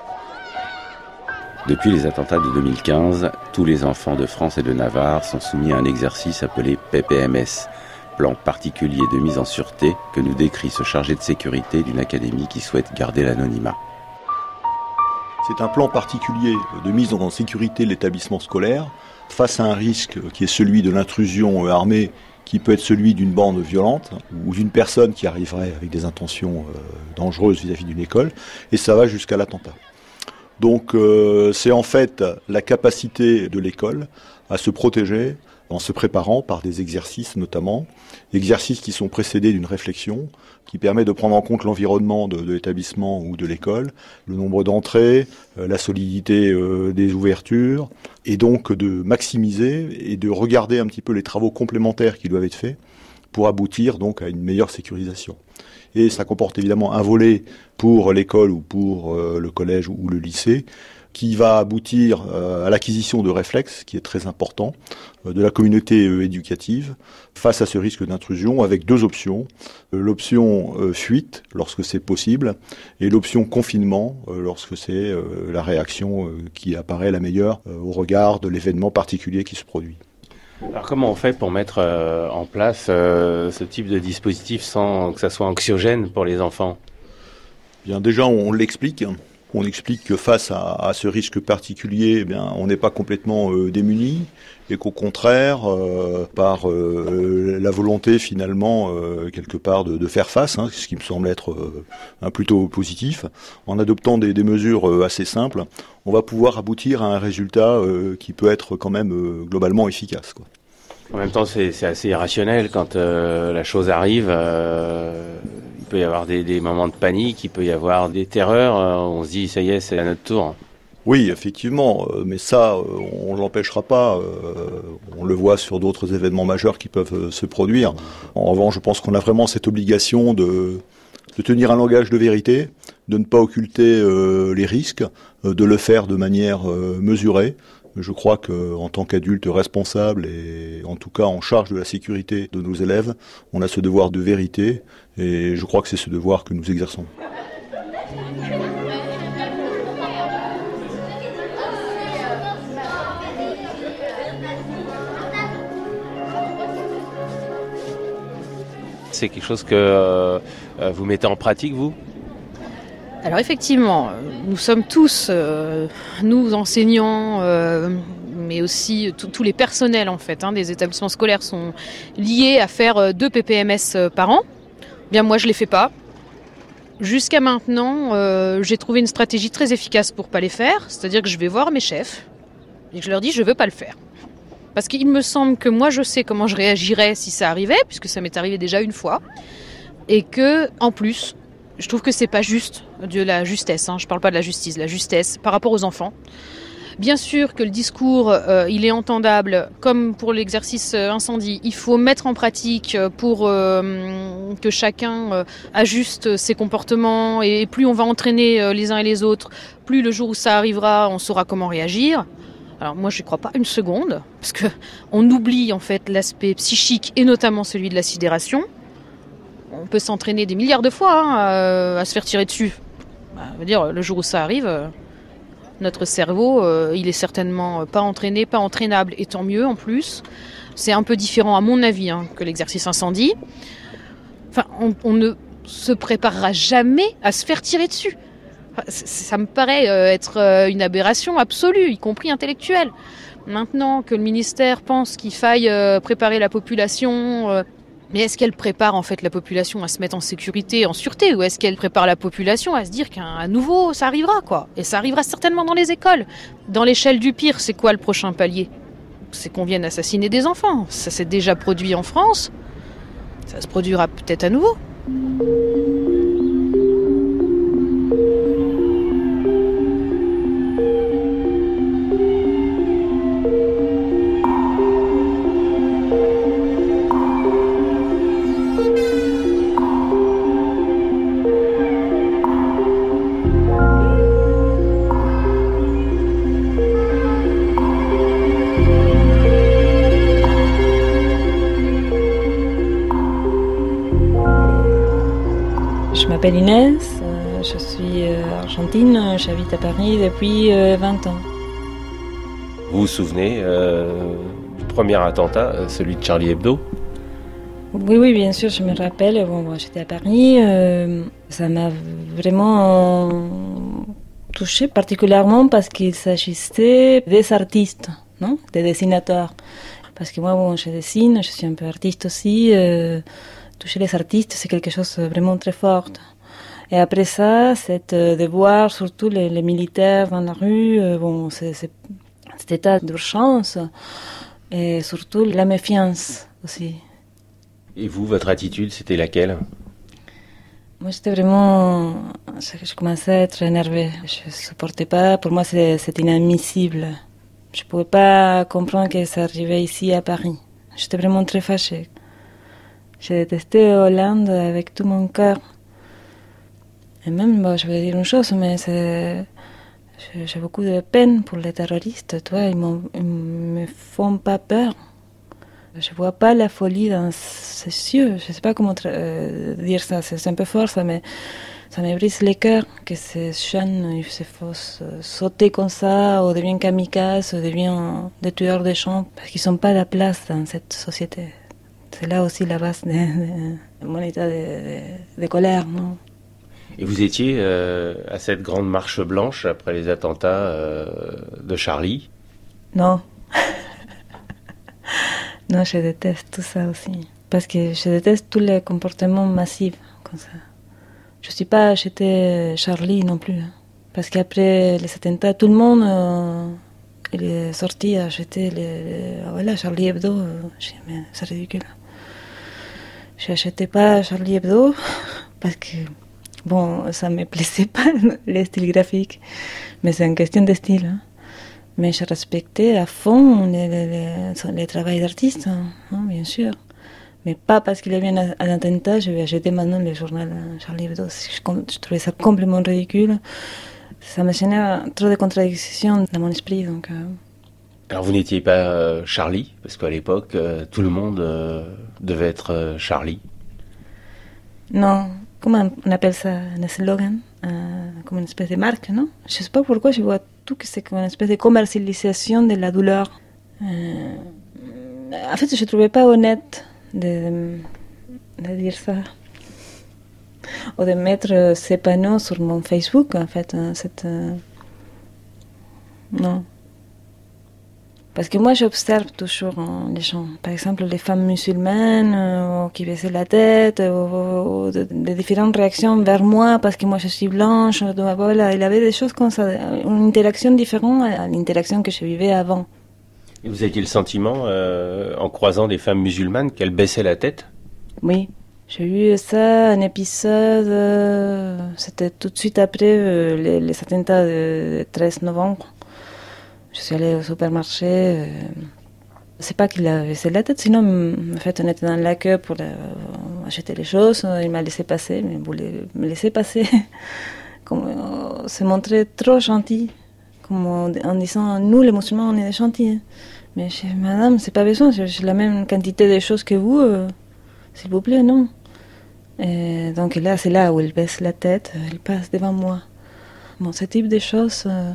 Depuis les attentats de deux mille quinze, tous les enfants de France et de Navarre sont soumis à un exercice appelé P P M S, plan particulier de mise en sûreté que nous décrit ce chargé de sécurité d'une académie qui souhaite garder l'anonymat. C'est un plan particulier de mise en sécurité de l'établissement scolaire face à un risque qui est celui de l'intrusion armée, qui peut être celui d'une bande violente ou d'une personne qui arriverait avec des intentions dangereuses vis-à-vis d'une école, et ça va jusqu'à l'attentat. Donc euh, c'est en fait la capacité de l'école à se protéger en se préparant par des exercices notamment, exercices qui sont précédés d'une réflexion qui permet de prendre en compte l'environnement de, de l'établissement ou de l'école, le nombre d'entrées, euh, la solidité euh, des ouvertures, et donc de maximiser et de regarder un petit peu les travaux complémentaires qui doivent être faits pour aboutir donc à une meilleure sécurisation. Et ça comporte évidemment un volet pour l'école ou pour euh, le collège ou le lycée, qui va aboutir euh, à l'acquisition de réflexes, qui est très important, euh, de la communauté euh, éducative, face à ce risque d'intrusion, avec deux options. Euh, l'option euh, fuite, lorsque c'est possible, et l'option confinement, euh, lorsque c'est euh, la réaction euh, qui apparaît la meilleure euh, au regard de l'événement particulier qui se produit. Alors comment on fait pour mettre euh, en place euh, ce type de dispositif sans que ça soit anxiogène pour les enfants ? Bien, déjà, on l'explique. On explique que face à, à ce risque particulier, eh bien, on n'est pas complètement euh, démuni et qu'au contraire, euh, par euh, la volonté finalement euh, quelque part de, de faire face, hein, ce qui me semble être euh, un plutôt positif, en adoptant des, des mesures euh, assez simples, on va pouvoir aboutir à un résultat euh, qui peut être quand même euh, globalement efficace, quoi. En même temps, c'est, c'est assez irrationnel quand euh, la chose arrive. Euh, il peut y avoir des, des moments de panique, il peut y avoir des terreurs. Euh, on se dit, ça y est, c'est à notre tour. Oui, effectivement, euh, mais ça, euh, on ne l'empêchera pas. Euh, on le voit sur d'autres événements majeurs qui peuvent euh, se produire. En revanche, je pense qu'on a vraiment cette obligation de, de tenir un langage de vérité, de ne pas occulter euh, les risques, euh, de le faire de manière euh, mesurée. Je crois qu'en tant qu'adulte responsable et en tout cas en charge de la sécurité de nos élèves, on a ce devoir de vérité et je crois que c'est ce devoir que nous exerçons. C'est quelque chose que euh, vous mettez en pratique, vous ? Alors effectivement, nous sommes tous, euh, nous enseignants, euh, mais aussi tous les personnels en fait, hein, des établissements scolaires sont liés à faire deux P P M S par an. Bien moi je les fais pas. Jusqu'à maintenant, euh, j'ai trouvé une stratégie très efficace pour pas les faire, c'est-à-dire que je vais voir mes chefs et que je leur dis je veux pas le faire. Parce qu'il me semble que moi je sais comment je réagirais si ça arrivait, puisque ça m'est arrivé déjà une fois, et que en plus, je trouve que c'est pas juste, de la justesse, hein, je parle pas de la justice, la justesse par rapport aux enfants. Bien sûr que le discours, euh, il est entendable, comme pour l'exercice incendie, il faut mettre en pratique pour euh, que chacun euh, ajuste ses comportements, et plus on va entraîner euh, les uns et les autres, plus le jour où ça arrivera, on saura comment réagir. Alors moi je ne crois pas une seconde, parce qu'on oublie en fait l'aspect psychique et notamment celui de la sidération. On peut s'entraîner des milliards de fois hein, à, à se faire tirer dessus. Bah, veut dire, le jour où ça arrive, euh, notre cerveau, euh, il est certainement pas entraîné, pas entraînable, et tant mieux en plus. C'est un peu différent à mon avis hein, que l'exercice incendie. Enfin, on, on ne se préparera jamais à se faire tirer dessus. Enfin, ça me paraît euh, être euh, une aberration absolue, y compris intellectuelle. Maintenant que le ministère pense qu'il faille euh, préparer la population... Euh, Mais est-ce qu'elle prépare en fait la population à se mettre en sécurité, en sûreté, ou est-ce qu'elle prépare la population à se dire qu'à nouveau ça arrivera quoi ? Et ça arrivera certainement dans les écoles. Dans l'échelle du pire, c'est quoi le prochain palier ? C'est qu'on vienne assassiner des enfants. Ça s'est déjà produit en France. Ça se produira peut-être à nouveau. Je m'appelle Inès, je suis argentine, j'habite à Paris depuis vingt ans. Vous vous souvenez euh, du premier attentat, celui de Charlie Hebdo ? Oui, oui, bien sûr, je me rappelle. Bon, bon, j'étais à Paris, euh, ça m'a vraiment touchée, particulièrement parce qu'il s'agissait des artistes, non ? Des dessinateurs. Parce que moi, bon, je dessine, je suis un peu artiste aussi. Euh, toucher les artistes, c'est quelque chose de vraiment très fort. Et après ça, c'est de voir surtout les, les militaires dans la rue, euh, bon, c'est, c'est cet état d'urgence et surtout la méfiance aussi. Et vous, votre attitude, c'était laquelle ? Moi, j'étais vraiment... Je commençais à être énervée. Je ne supportais pas. Pour moi, c'est, c'est inadmissible. Je ne pouvais pas comprendre que ça arrivait ici à Paris. J'étais vraiment très fâchée. J'ai détesté Hollande avec tout mon cœur. Et même, bon, je vais dire une chose, mais c'est... j'ai beaucoup de peine pour les terroristes. Toi, ils ne me font pas peur. Je ne vois pas la folie dans ses yeux. Je ne sais pas comment euh, dire ça. C'est un peu fort, ça, mais ça me brise le cœur que ces jeunes ils se fassent sauter comme ça, ou deviennent kamikazes, ou deviennent des tueurs de champs, parce qu'ils n'ont pas la place dans cette société. C'est là aussi la base de, de mon état de, de, de colère, non ? Et vous étiez euh, à cette grande marche blanche après les attentats euh, de Charlie? Non. Non, je déteste tout ça aussi. Parce que je déteste tous les comportements massifs comme ça. Je ne suis pas acheté Charlie non plus. Hein. Parce qu'après les attentats, tout le monde euh, il est sorti à acheter les, les, voilà, Charlie Hebdo. Euh, je dis, mais c'est ridicule. Je n'achetais pas Charlie Hebdo parce que, bon, ça ne me plaisait pas, les styles graphiques. Mais c'est une question de style. Hein. Mais je respectais à fond les, les, les, les travaux d'artistes, hein, bien sûr. Mais pas parce qu'il y avait un, un attentat, je vais acheter maintenant le journal Charlie Hebdo. Je, je trouvais ça complètement ridicule. Ça me génère trop de contradictions dans mon esprit. Donc, euh... Alors vous n'étiez pas euh, Charlie, parce qu'à l'époque, euh, tout le monde euh, devait être euh, Charlie. Non, comment on appelle ça, un slogan, euh, comme une espèce de marque, non? Je ne sais pas pourquoi je vois tout que c'est comme une espèce de commercialisation de la douleur. Euh... En fait, je ne trouvais pas honnête de, de dire ça. Ou de mettre ces panneaux sur mon Facebook, en fait. Hein, cette, euh... Non. Parce que moi, j'observe toujours hein, les gens. Par exemple, les femmes musulmanes euh, qui baissaient la tête, ou, ou de, de différentes réactions vers moi parce que moi, je suis blanche. Donc, voilà, il y avait des choses comme ça, une interaction différente à l'interaction que je vivais avant. Et vous aviez le sentiment, euh, en croisant des femmes musulmanes, qu'elles baissaient la tête? Oui. J'ai eu ça, un épisode, euh, c'était tout de suite après euh, les, les attentats du treize novembre. Je suis allée au supermarché. Euh, c'est pas qu'il a baissé la tête, sinon, en fait, on était dans la queue pour euh, acheter les choses. Il m'a laissé passer, mais il voulait me laisser passer. Comme, euh, se montrait trop gentil, comme en, en disant, nous, les musulmans, on est gentils. Mais je dis, madame, c'est pas besoin, j'ai la même quantité de choses que vous, euh, s'il vous plaît, non. Et donc là, c'est là où il baisse la tête, il passe devant moi. Bon, ce type de choses, euh,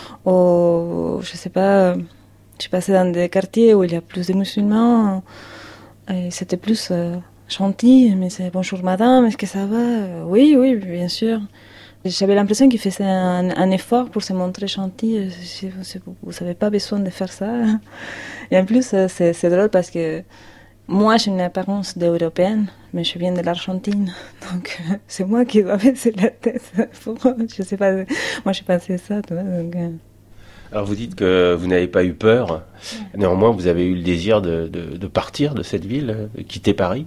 ou, je sais pas, je passais dans des quartiers où il y a plus de musulmans, et c'était plus euh, gentil, mais c'est bonjour madame, est-ce que ça va? Oui, oui, bien sûr. J'avais l'impression qu'il faisait un, un effort pour se montrer gentil. Vous n'avez pas besoin de faire ça. Et en plus, c'est, c'est drôle parce que moi, j'ai une apparence d'européenne, mais je viens de l'Argentine. Donc, c'est moi qui dois baisser la tête. Je sais pas, moi, je pensais ça. Tu vois, donc... Alors, vous dites que vous n'avez pas eu peur. Néanmoins, vous avez eu le désir de, de, de partir de cette ville, de quitter Paris?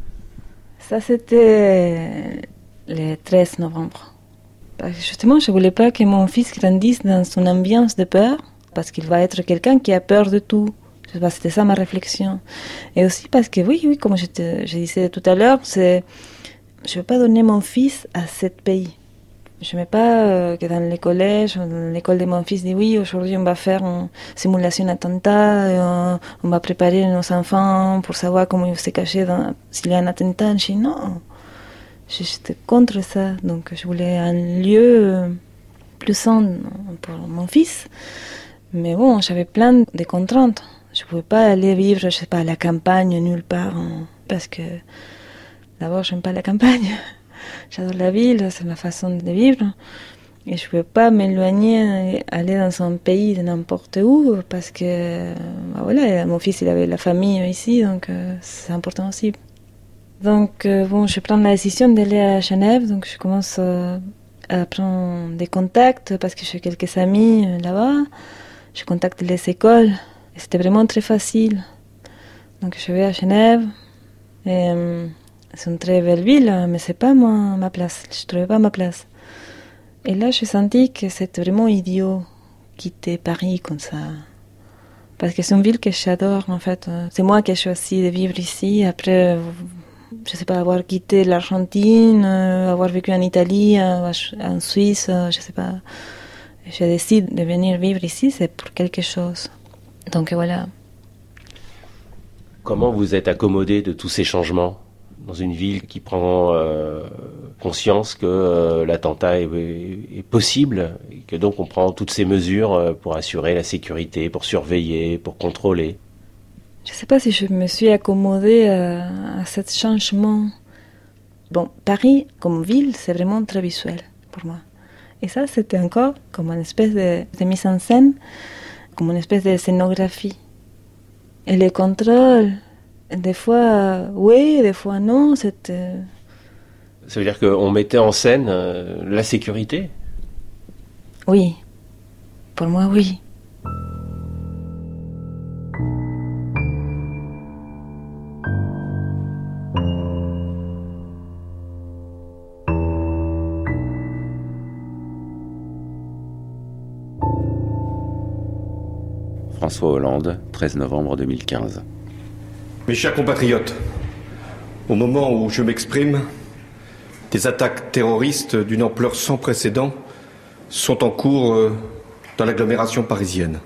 Ça, c'était le treize novembre. Justement, je ne voulais pas que mon fils grandisse dans son ambiance de peur, parce qu'il va être quelqu'un qui a peur de tout. C'était ça ma réflexion. Et aussi parce que, oui, oui, comme je, te, je disais tout à l'heure, c'est, je ne veux pas donner mon fils à ce pays. Je ne veux pas euh, que dans les collèges, dans l'école de mon fils, dit oui, aujourd'hui on va faire une simulation d'attentat, on, on va préparer nos enfants pour savoir comment ils vont se cacher dans, s'il y a un attentat. Je dis non, j'étais contre ça. Donc je voulais un lieu plus sain pour mon fils. Mais bon, j'avais plein de contraintes. Je ne pouvais pas aller vivre, je ne sais pas, à la campagne, nulle part, hein, parce que d'abord, je n'aime pas la campagne. J'adore la ville, c'est ma façon de vivre. Et je ne pouvais pas m'éloigner, aller dans un pays de n'importe où, parce que, bah voilà, mon fils, il avait la famille ici, donc euh, c'est important aussi. Donc, euh, bon, je prends la décision d'aller à Genève, donc je commence euh, à prendre des contacts, parce que j'ai quelques amis euh, là-bas. Je contacte les écoles. C'était vraiment très facile. Donc je vais à Genève. Et, euh, c'est une très belle ville, mais c'est pas moi, ma place. Je ne trouvais pas ma place. Et là, j'ai senti que c'était vraiment idiot quitter Paris comme ça. Parce que c'est une ville que j'adore, en fait. C'est moi qui ai choisi de vivre ici. Après, je ne sais pas, avoir quitté l'Argentine, avoir vécu en Italie, en Suisse, je ne sais pas. Je décide de venir vivre ici, c'est pour quelque chose. Donc voilà. Comment vous êtes accommodé de tous ces changements dans une ville qui prend euh, conscience que euh, l'attentat est, est possible et que donc on prend toutes ces mesures pour assurer la sécurité, pour surveiller, pour contrôler? Je ne sais pas si je me suis accommodée à, à ce changement. Bon, Paris, comme ville, c'est vraiment très visuel pour moi. Et ça, c'était encore comme une espèce de, de mise en scène, comme une espèce de scénographie. Et les contrôles, des fois oui, des fois non, c'était... Ça veut dire qu'on mettait en scène euh, la sécurité ? Oui, pour moi oui. François Hollande, treize novembre deux mille quinze. Mes chers compatriotes, au moment où je m'exprime, des attaques terroristes d'une ampleur sans précédent sont en cours dans l'agglomération parisienne.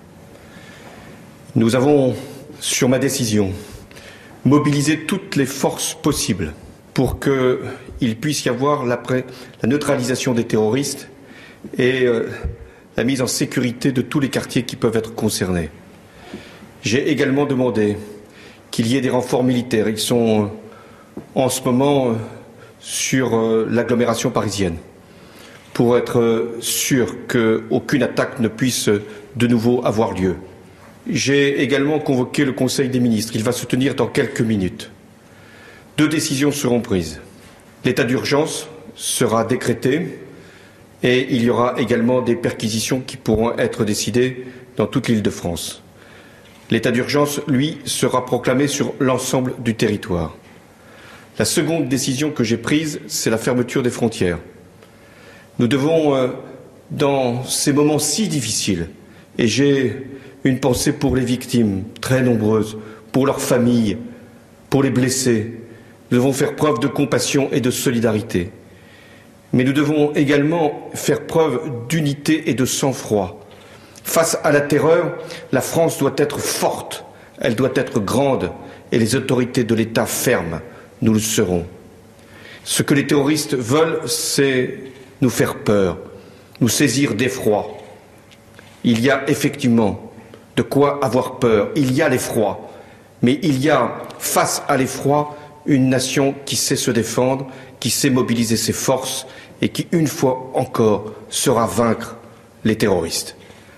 Nous avons, sur ma décision, mobilisé toutes les forces possibles pour qu'il puisse y avoir la, la neutralisation des terroristes et euh, la mise en sécurité de tous les quartiers qui peuvent être concernés. J'ai également demandé qu'il y ait des renforts militaires. Ils sont euh, en ce moment euh, sur euh, l'agglomération parisienne pour être euh, sûr qu'aucune attaque ne puisse euh, de nouveau avoir lieu. J'ai également convoqué le Conseil des ministres. Il va se tenir dans quelques minutes. Deux décisions seront prises. L'état d'urgence sera décrété et il y aura également des perquisitions qui pourront être décidées dans toute l'Île-de-France. L'état d'urgence, lui, sera proclamé sur l'ensemble du territoire. La seconde décision que j'ai prise, c'est la fermeture des frontières. Nous devons, euh, dans ces moments si difficiles, et j'ai une pensée pour les victimes, très nombreuses, pour leurs familles, pour les blessés, nous devons faire preuve de compassion et de solidarité. Mais nous devons également faire preuve d'unité et de sang-froid. Face à la terreur, la France doit être forte, elle doit être grande, et les autorités de l'État fermes. Nous le serons. Ce que les terroristes veulent, c'est nous faire peur, nous saisir d'effroi. Il y a effectivement de quoi avoir peur, il y a l'effroi, mais il y a, face à l'effroi, une nation qui sait se défendre, qui sait mobiliser ses forces et qui, une fois encore, saura vaincre les terroristes.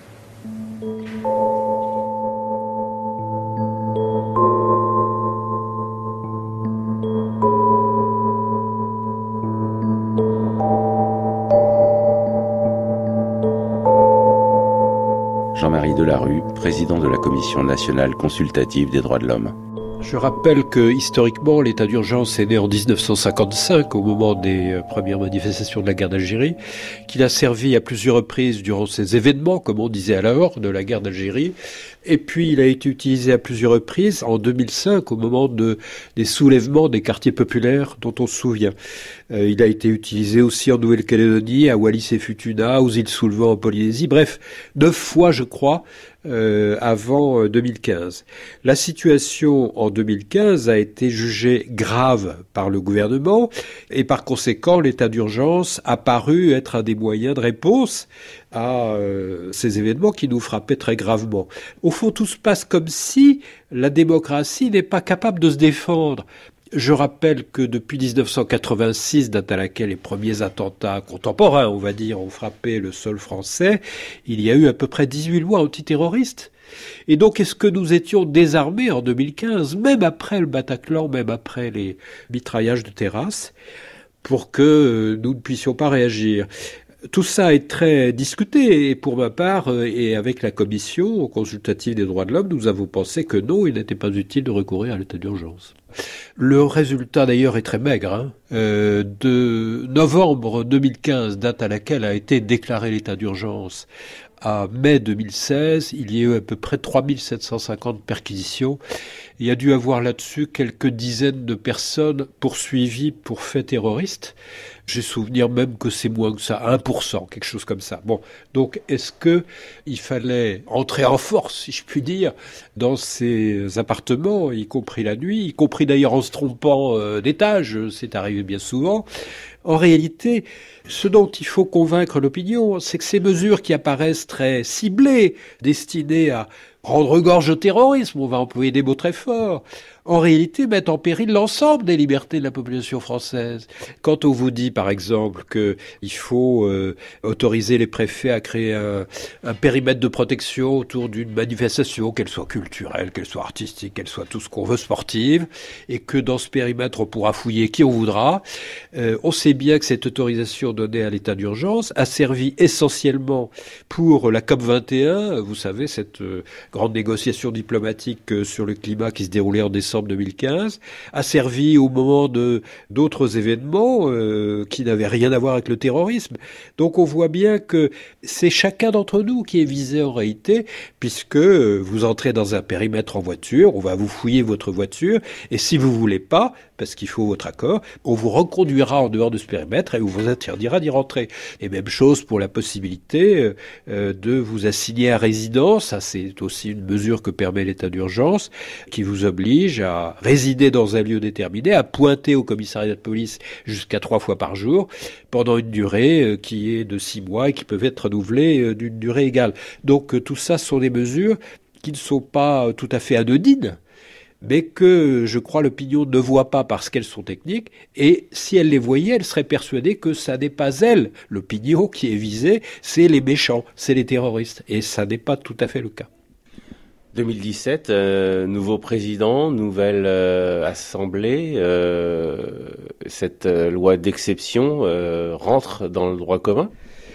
Jean-Marie Delarue, président de la Commission nationale consultative des droits de l'homme. Je rappelle que, historiquement, l'état d'urgence est né en dix-neuf cent cinquante-cinq, au moment des premières manifestations de la guerre d'Algérie, qu'il a servi à plusieurs reprises durant ces événements, comme on disait alors, de la guerre d'Algérie. Et puis, il a été utilisé à plusieurs reprises en deux mille cinq, au moment de, des soulèvements des quartiers populaires dont on se souvient. Euh, il a été utilisé aussi en Nouvelle-Calédonie, à Wallis et Futuna, aux îles Soulevant en Polynésie. Bref, neuf fois, je crois, euh, avant euh, deux mille quinze. La situation en deux mille quinze a été jugée grave par le gouvernement et par conséquent, l'état d'urgence a paru être un des moyens de réponse à euh, ces événements qui nous frappaient très gravement. Au fond, tout se passe comme si la démocratie n'est pas capable de se défendre. Je rappelle que depuis dix-neuf cent quatre-vingt-six, date à laquelle les premiers attentats contemporains, on va dire, ont frappé le sol français, il y a eu à peu près dix-huit lois antiterroristes. Et donc, est-ce que nous étions désarmés en deux mille quinze, même après le Bataclan, même après les mitraillages de terrasse, pour que nous ne puissions pas réagir ? Tout ça est très discuté et pour ma part, et avec la commission consultative des droits de l'homme, nous avons pensé que non, il n'était pas utile de recourir à l'état d'urgence. Le résultat d'ailleurs est très maigre. Hein. Euh, de novembre deux mille quinze, date à laquelle a été déclaré l'état d'urgence, à mai deux mille seize, il y a eu à peu près trois mille sept cent cinquante perquisitions. Il y a dû avoir là-dessus quelques dizaines de personnes poursuivies pour faits terroristes. J'ai souvenir même que c'est moins que ça, un pour cent, quelque chose comme ça. Bon, donc est-ce que il fallait entrer en force, si je puis dire, dans ces appartements, y compris la nuit, y compris d'ailleurs en se trompant euh, d'étage, c'est arrivé bien souvent. En réalité, ce dont il faut convaincre l'opinion, c'est que ces mesures qui apparaissent très ciblées, destinées à rendre gorge au terrorisme, on va employer des mots très forts, en réalité mettent en péril l'ensemble des libertés de la population française. Quand on vous dit, par exemple, qu'il faut euh, autoriser les préfets à créer un, un périmètre de protection autour d'une manifestation, qu'elle soit culturelle, qu'elle soit artistique, qu'elle soit tout ce qu'on veut sportive, et que dans ce périmètre, on pourra fouiller qui on voudra, euh, on sait bien que cette autorisation donnée à l'état d'urgence a servi essentiellement pour la COP vingt et un, vous savez, cette euh, grande négociation diplomatique euh, sur le climat qui se déroulait en décembre deux mille quinze, a servi au moment de d'autres événements euh, qui n'avaient rien à voir avec le terrorisme. Donc on voit bien que c'est chacun d'entre nous qui est visé en réalité, puisque euh, vous entrez dans un périmètre en voiture, on va vous fouiller votre voiture, et si vous voulez pas, parce qu'il faut votre accord, on vous reconduira en dehors de ce périmètre et on vous interdira d'y rentrer. Et même chose pour la possibilité euh, de vous assigner à résidence. Ça, c'est aussi une mesure que permet l'état d'urgence, qui vous oblige à résider dans un lieu déterminé, à pointer au commissariat de police jusqu'à trois fois par jour, pendant une durée euh, qui est de six mois et qui peuvent être renouvelées euh, d'une durée égale. Donc euh, tout ça sont des mesures qui ne sont pas euh, tout à fait anodines, mais que, je crois, l'opinion ne voit pas parce qu'elles sont techniques, et si elle les voyait, elle serait persuadée que ça n'est pas elle, l'opinion qui est visée, c'est les méchants, c'est les terroristes, et ça n'est pas tout à fait le cas. deux mille dix-sept, euh, nouveau président, nouvelle euh, assemblée, euh, cette euh, loi d'exception euh, rentre dans le droit commun ?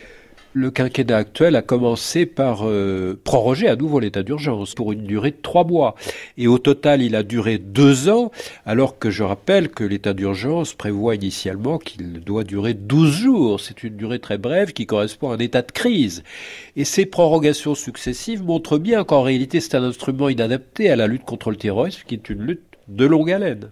Le quinquennat actuel a commencé par euh, proroger à nouveau l'état d'urgence pour une durée de trois mois. Et au total, il a duré deux ans, alors que je rappelle que l'état d'urgence prévoit initialement qu'il doit durer douze jours. C'est une durée très brève qui correspond à un état de crise. Et ces prorogations successives montrent bien qu'en réalité, c'est un instrument inadapté à la lutte contre le terrorisme, qui est une lutte de longue haleine.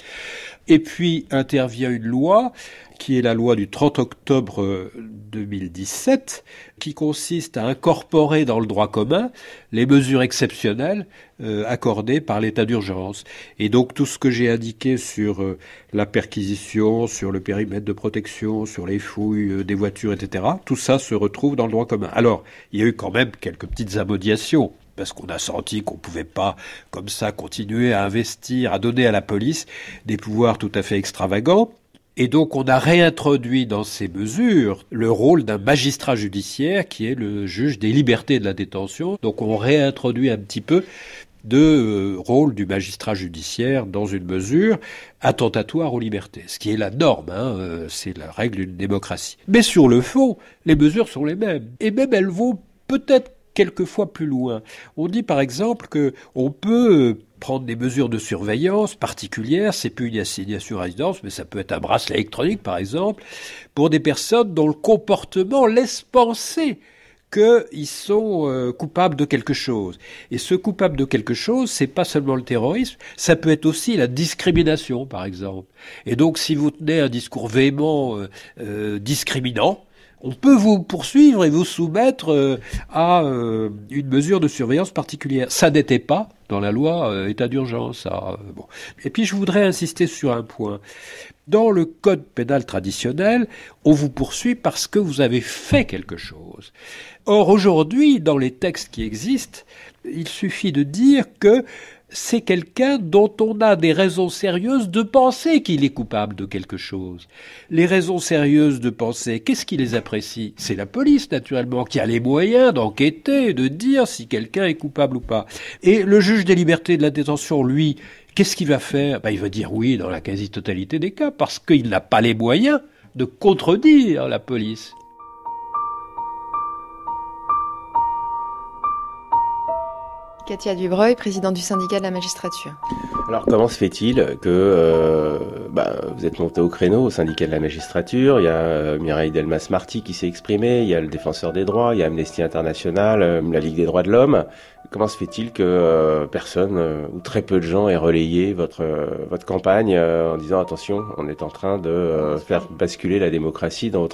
Et puis intervient une loi, qui est la loi du trente octobre deux mille dix-sept, qui consiste à incorporer dans le droit commun les mesures exceptionnelles euh, accordées par l'état d'urgence. Et donc tout ce que j'ai indiqué sur euh, la perquisition, sur le périmètre de protection, sur les fouilles euh, des voitures, et cetera, tout ça se retrouve dans le droit commun. Alors, il y a eu quand même quelques petites amodiations, parce qu'on a senti qu'on pouvait pas, comme ça, continuer à investir, à donner à la police des pouvoirs tout à fait extravagants. Et donc, on a réintroduit dans ces mesures le rôle d'un magistrat judiciaire qui est le juge des libertés de la détention. Donc, on réintroduit un petit peu de euh, rôle du magistrat judiciaire dans une mesure attentatoire aux libertés, ce qui est la norme, hein, euh, c'est la règle d'une démocratie. Mais sur le fond, les mesures sont les mêmes. Et même elles vont peut-être quelquefois plus loin. On dit par exemple que on peut prendre des mesures de surveillance particulières, c'est plus une assignation à résidence, mais ça peut être un bracelet électronique par exemple, pour des personnes dont le comportement laisse penser qu'ils sont euh, coupables de quelque chose. Et ce coupable de quelque chose, c'est pas seulement le terrorisme, ça peut être aussi la discrimination par exemple. Et donc si vous tenez un discours véhément euh, euh, discriminant, on peut vous poursuivre et vous soumettre euh, à euh, une mesure de surveillance particulière. Ça n'était pas dans la loi euh, état d'urgence. Ça, euh, bon. Et puis je voudrais insister sur un point. Dans le code pénal traditionnel, on vous poursuit parce que vous avez fait quelque chose. Or aujourd'hui, dans les textes qui existent, il suffit de dire que c'est quelqu'un dont on a des raisons sérieuses de penser qu'il est coupable de quelque chose. Les raisons sérieuses de penser, qu'est-ce qui les apprécie ? C'est la police, naturellement, qui a les moyens d'enquêter, de dire si quelqu'un est coupable ou pas. Et le juge des libertés de la détention, lui, qu'est-ce qu'il va faire ? Ben, il va dire oui dans la quasi-totalité des cas, parce qu'il n'a pas les moyens de contredire la police. Katia Dubreuil, présidente du syndicat de la magistrature. Alors comment se fait-il que euh, bah, vous êtes monté au créneau au syndicat de la magistrature, il y a euh, Mireille Delmas-Marty qui s'est exprimée, il y a le défenseur des droits, il y a Amnesty International, euh, la Ligue des droits de l'homme. Comment se fait-il que euh, personne euh, ou très peu de gens aient relayé votre, euh, votre campagne euh, en disant attention, on est en train de euh, faire basculer la démocratie dans autre chose ?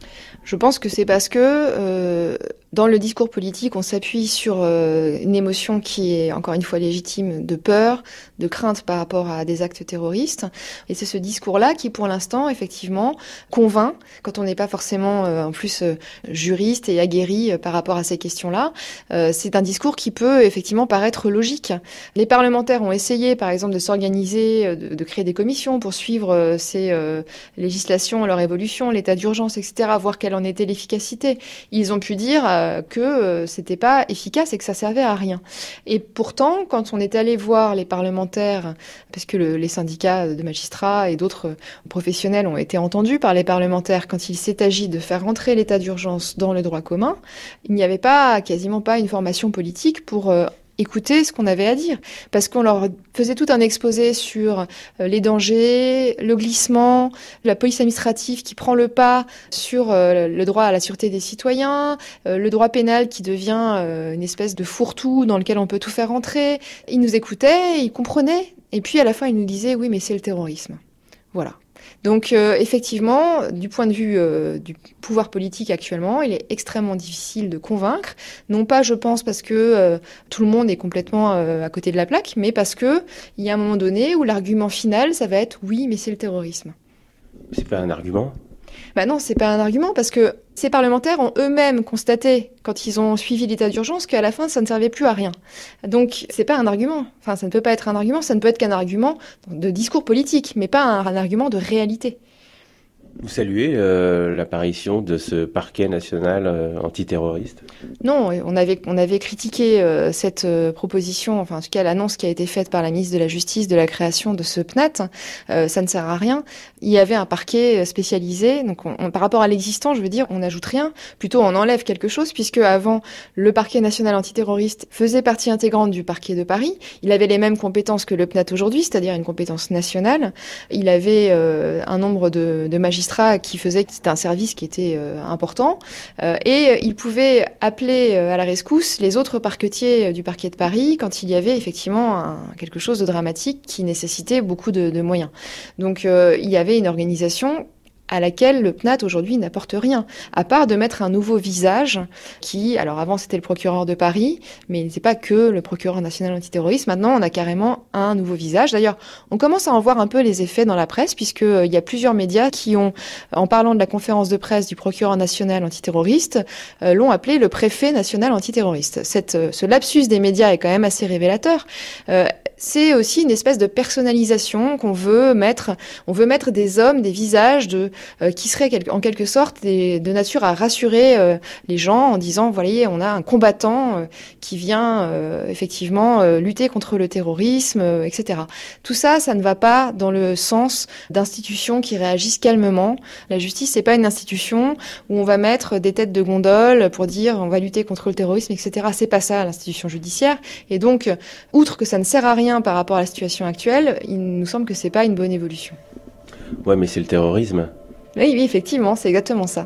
Je pense que c'est parce que euh, dans le discours politique, on s'appuie sur euh, une émotion qui est encore une fois légitime, de peur, de crainte par rapport à des actes terroristes. Et c'est ce discours-là qui, pour l'instant, effectivement, convainc, quand on n'est pas forcément euh, en plus euh, juriste et aguerri euh, par rapport à ces questions-là. Euh, c'est un discours qui peut effectivement paraître logique. Les parlementaires ont essayé, par exemple, de s'organiser, euh, de, de créer des commissions pour suivre euh, ces euh, législations, leur évolution, l'état d'urgence, et cetera, voir quelle en était l'efficacité. Ils ont pu dire euh, que euh, c'était pas efficace et que ça servait à rien. Et pourtant, quand on est allé voir les parlementaires, parce que le, les syndicats de magistrats et d'autres professionnels ont été entendus par les parlementaires quand il s'est agi de faire rentrer l'état d'urgence dans le droit commun, il n'y avait pas, quasiment pas une formation politique pour euh, écouter ce qu'on avait à dire, parce qu'on leur faisait tout un exposé sur les dangers, le glissement, la police administrative qui prend le pas sur le droit à la sûreté des citoyens, le droit pénal qui devient une espèce de fourre-tout dans lequel on peut tout faire rentrer. Ils nous écoutaient, ils comprenaient, et puis à la fin ils nous disaient « oui, mais c'est le terrorisme ». Voilà. Donc euh, effectivement, du point de vue euh, du pouvoir politique actuellement, il est extrêmement difficile de convaincre. Non pas, je pense, parce que euh, tout le monde est complètement euh, à côté de la plaque, mais parce que il y a un moment donné où l'argument final, ça va être « oui, mais c'est le terrorisme ». C'est pas un argument ? Bah non, c'est pas un argument, parce que ces parlementaires ont eux-mêmes constaté, quand ils ont suivi l'état d'urgence, qu'à la fin, ça ne servait plus à rien. Donc, c'est pas un argument. Enfin, ça ne peut pas être un argument, ça ne peut être qu'un argument de discours politique, mais pas un, un argument de réalité. Vous saluez euh, l'apparition de ce parquet national euh, antiterroriste ? Non, on avait, on avait critiqué euh, cette euh, proposition, enfin en tout cas l'annonce qui a été faite par la ministre de la Justice de la création de ce P N A T. Euh, ça ne sert à rien. Il y avait un parquet spécialisé, donc on, on, par rapport à l'existant, je veux dire, on n'ajoute rien, plutôt on enlève quelque chose, puisque avant, le parquet national antiterroriste faisait partie intégrante du parquet de Paris. Il avait les mêmes compétences que le P N A T aujourd'hui, c'est-à-dire une compétence nationale. Il avait euh, un nombre de, de magistrats qui faisait que c'était un service qui était euh, important euh, et il pouvait appeler euh, à la rescousse les autres parquetiers du parquet de Paris quand il y avait effectivement un, quelque chose de dramatique qui nécessitait beaucoup de, de moyens. Donc euh, il y avait une organisation à laquelle le P N A T aujourd'hui n'apporte rien, à part de mettre un nouveau visage qui, alors avant c'était le procureur de Paris, mais il n'était pas que le procureur national antiterroriste, maintenant on a carrément un nouveau visage. D'ailleurs, on commence à en voir un peu les effets dans la presse, puisqu'il euh, y a plusieurs médias qui ont, en parlant de la conférence de presse du procureur national antiterroriste, euh, l'ont appelé le préfet national antiterroriste. Cette, euh, ce lapsus des médias est quand même assez révélateur. Euh, c'est aussi une espèce de personnalisation qu'on veut mettre, on veut mettre des hommes, des visages de Euh, qui serait en quelque sorte des, de nature à rassurer euh, les gens en disant, vous voyez, on a un combattant euh, qui vient euh, effectivement euh, lutter contre le terrorisme, euh, et cetera. Tout ça, ça ne va pas dans le sens d'institutions qui réagissent calmement. La justice, c'est pas une institution où on va mettre des têtes de gondole pour dire on va lutter contre le terrorisme, et cetera. C'est pas ça, l'institution judiciaire. Et donc, outre que ça ne sert à rien par rapport à la situation actuelle, il nous semble que c'est pas une bonne évolution. Ouais, mais c'est le terrorisme. Oui, oui, effectivement, c'est exactement ça.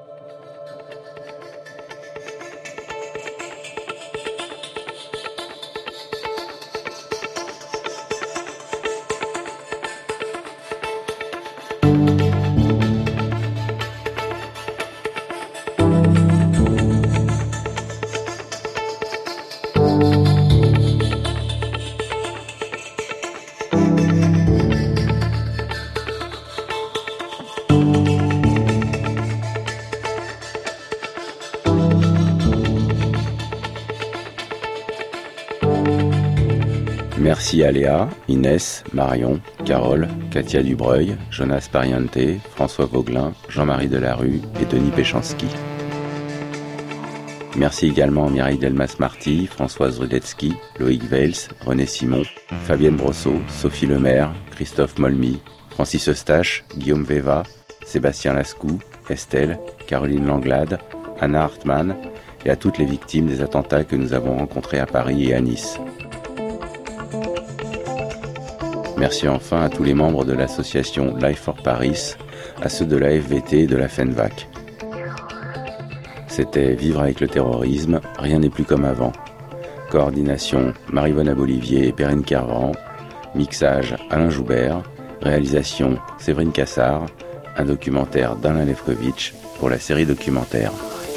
Merci à Léa, Inès, Marion, Carole, Katia Dubreuil, Jonas Pariente, François Vauglin, Jean-Marie Delarue et Denis Péchanski. Merci également à Mireille Delmas-Marty, Françoise Rudetsky, Loïc Weils, René Simon, Fabienne Brosseau, Sophie Lemaire, Christophe Molmy, Francis Eustache, Guillaume Veva, Sébastien Lascou, Estelle, Caroline Langlade, Anna Hartmann et à toutes les victimes des attentats que nous avons rencontrés à Paris et à Nice. Merci enfin à tous les membres de l'association Life for Paris, à ceux de l'A F V T et de la FENVAC. C'était Vivre avec le terrorisme, rien n'est plus comme avant. Coordination Marie-Vonne Abolivier et Perrine Kervran. Mixage Alain Joubert. Réalisation Séverine Cassard. un documentaire d'Alain Lefkowitz pour la série documentaire.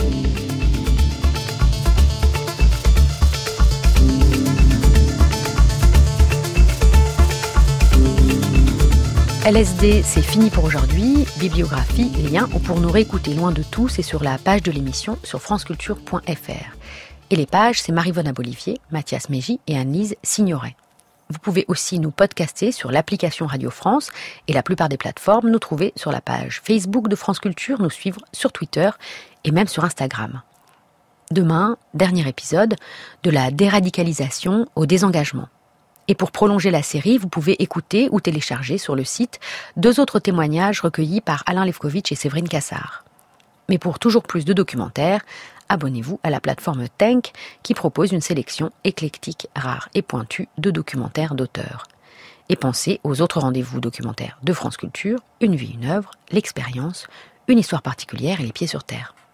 L S D, c'est fini pour aujourd'hui. Bibliographie, liens ou pour nous réécouter loin de tout, c'est sur la page de l'émission sur franceculture point f r. Et les pages, c'est Marie-Vonne Abolivier, Mathias Mégy et Anne-Lise Signoret. Vous pouvez aussi nous podcaster sur l'application Radio France et la plupart des plateformes, nous trouver sur la page Facebook de France Culture, nous suivre sur Twitter et même sur Instagram. Demain, dernier épisode, de la déradicalisation au désengagement. Et pour prolonger la série, vous pouvez écouter ou télécharger sur le site deux autres témoignages recueillis par Alain Lefkowitz et Séverine Cassard. Mais pour toujours plus de documentaires, abonnez-vous à la plateforme Tank qui propose une sélection éclectique, rare et pointue de documentaires d'auteurs. Et pensez aux autres rendez-vous documentaires de France Culture, Une vie, une œuvre, l'expérience, une histoire particulière et les pieds sur terre.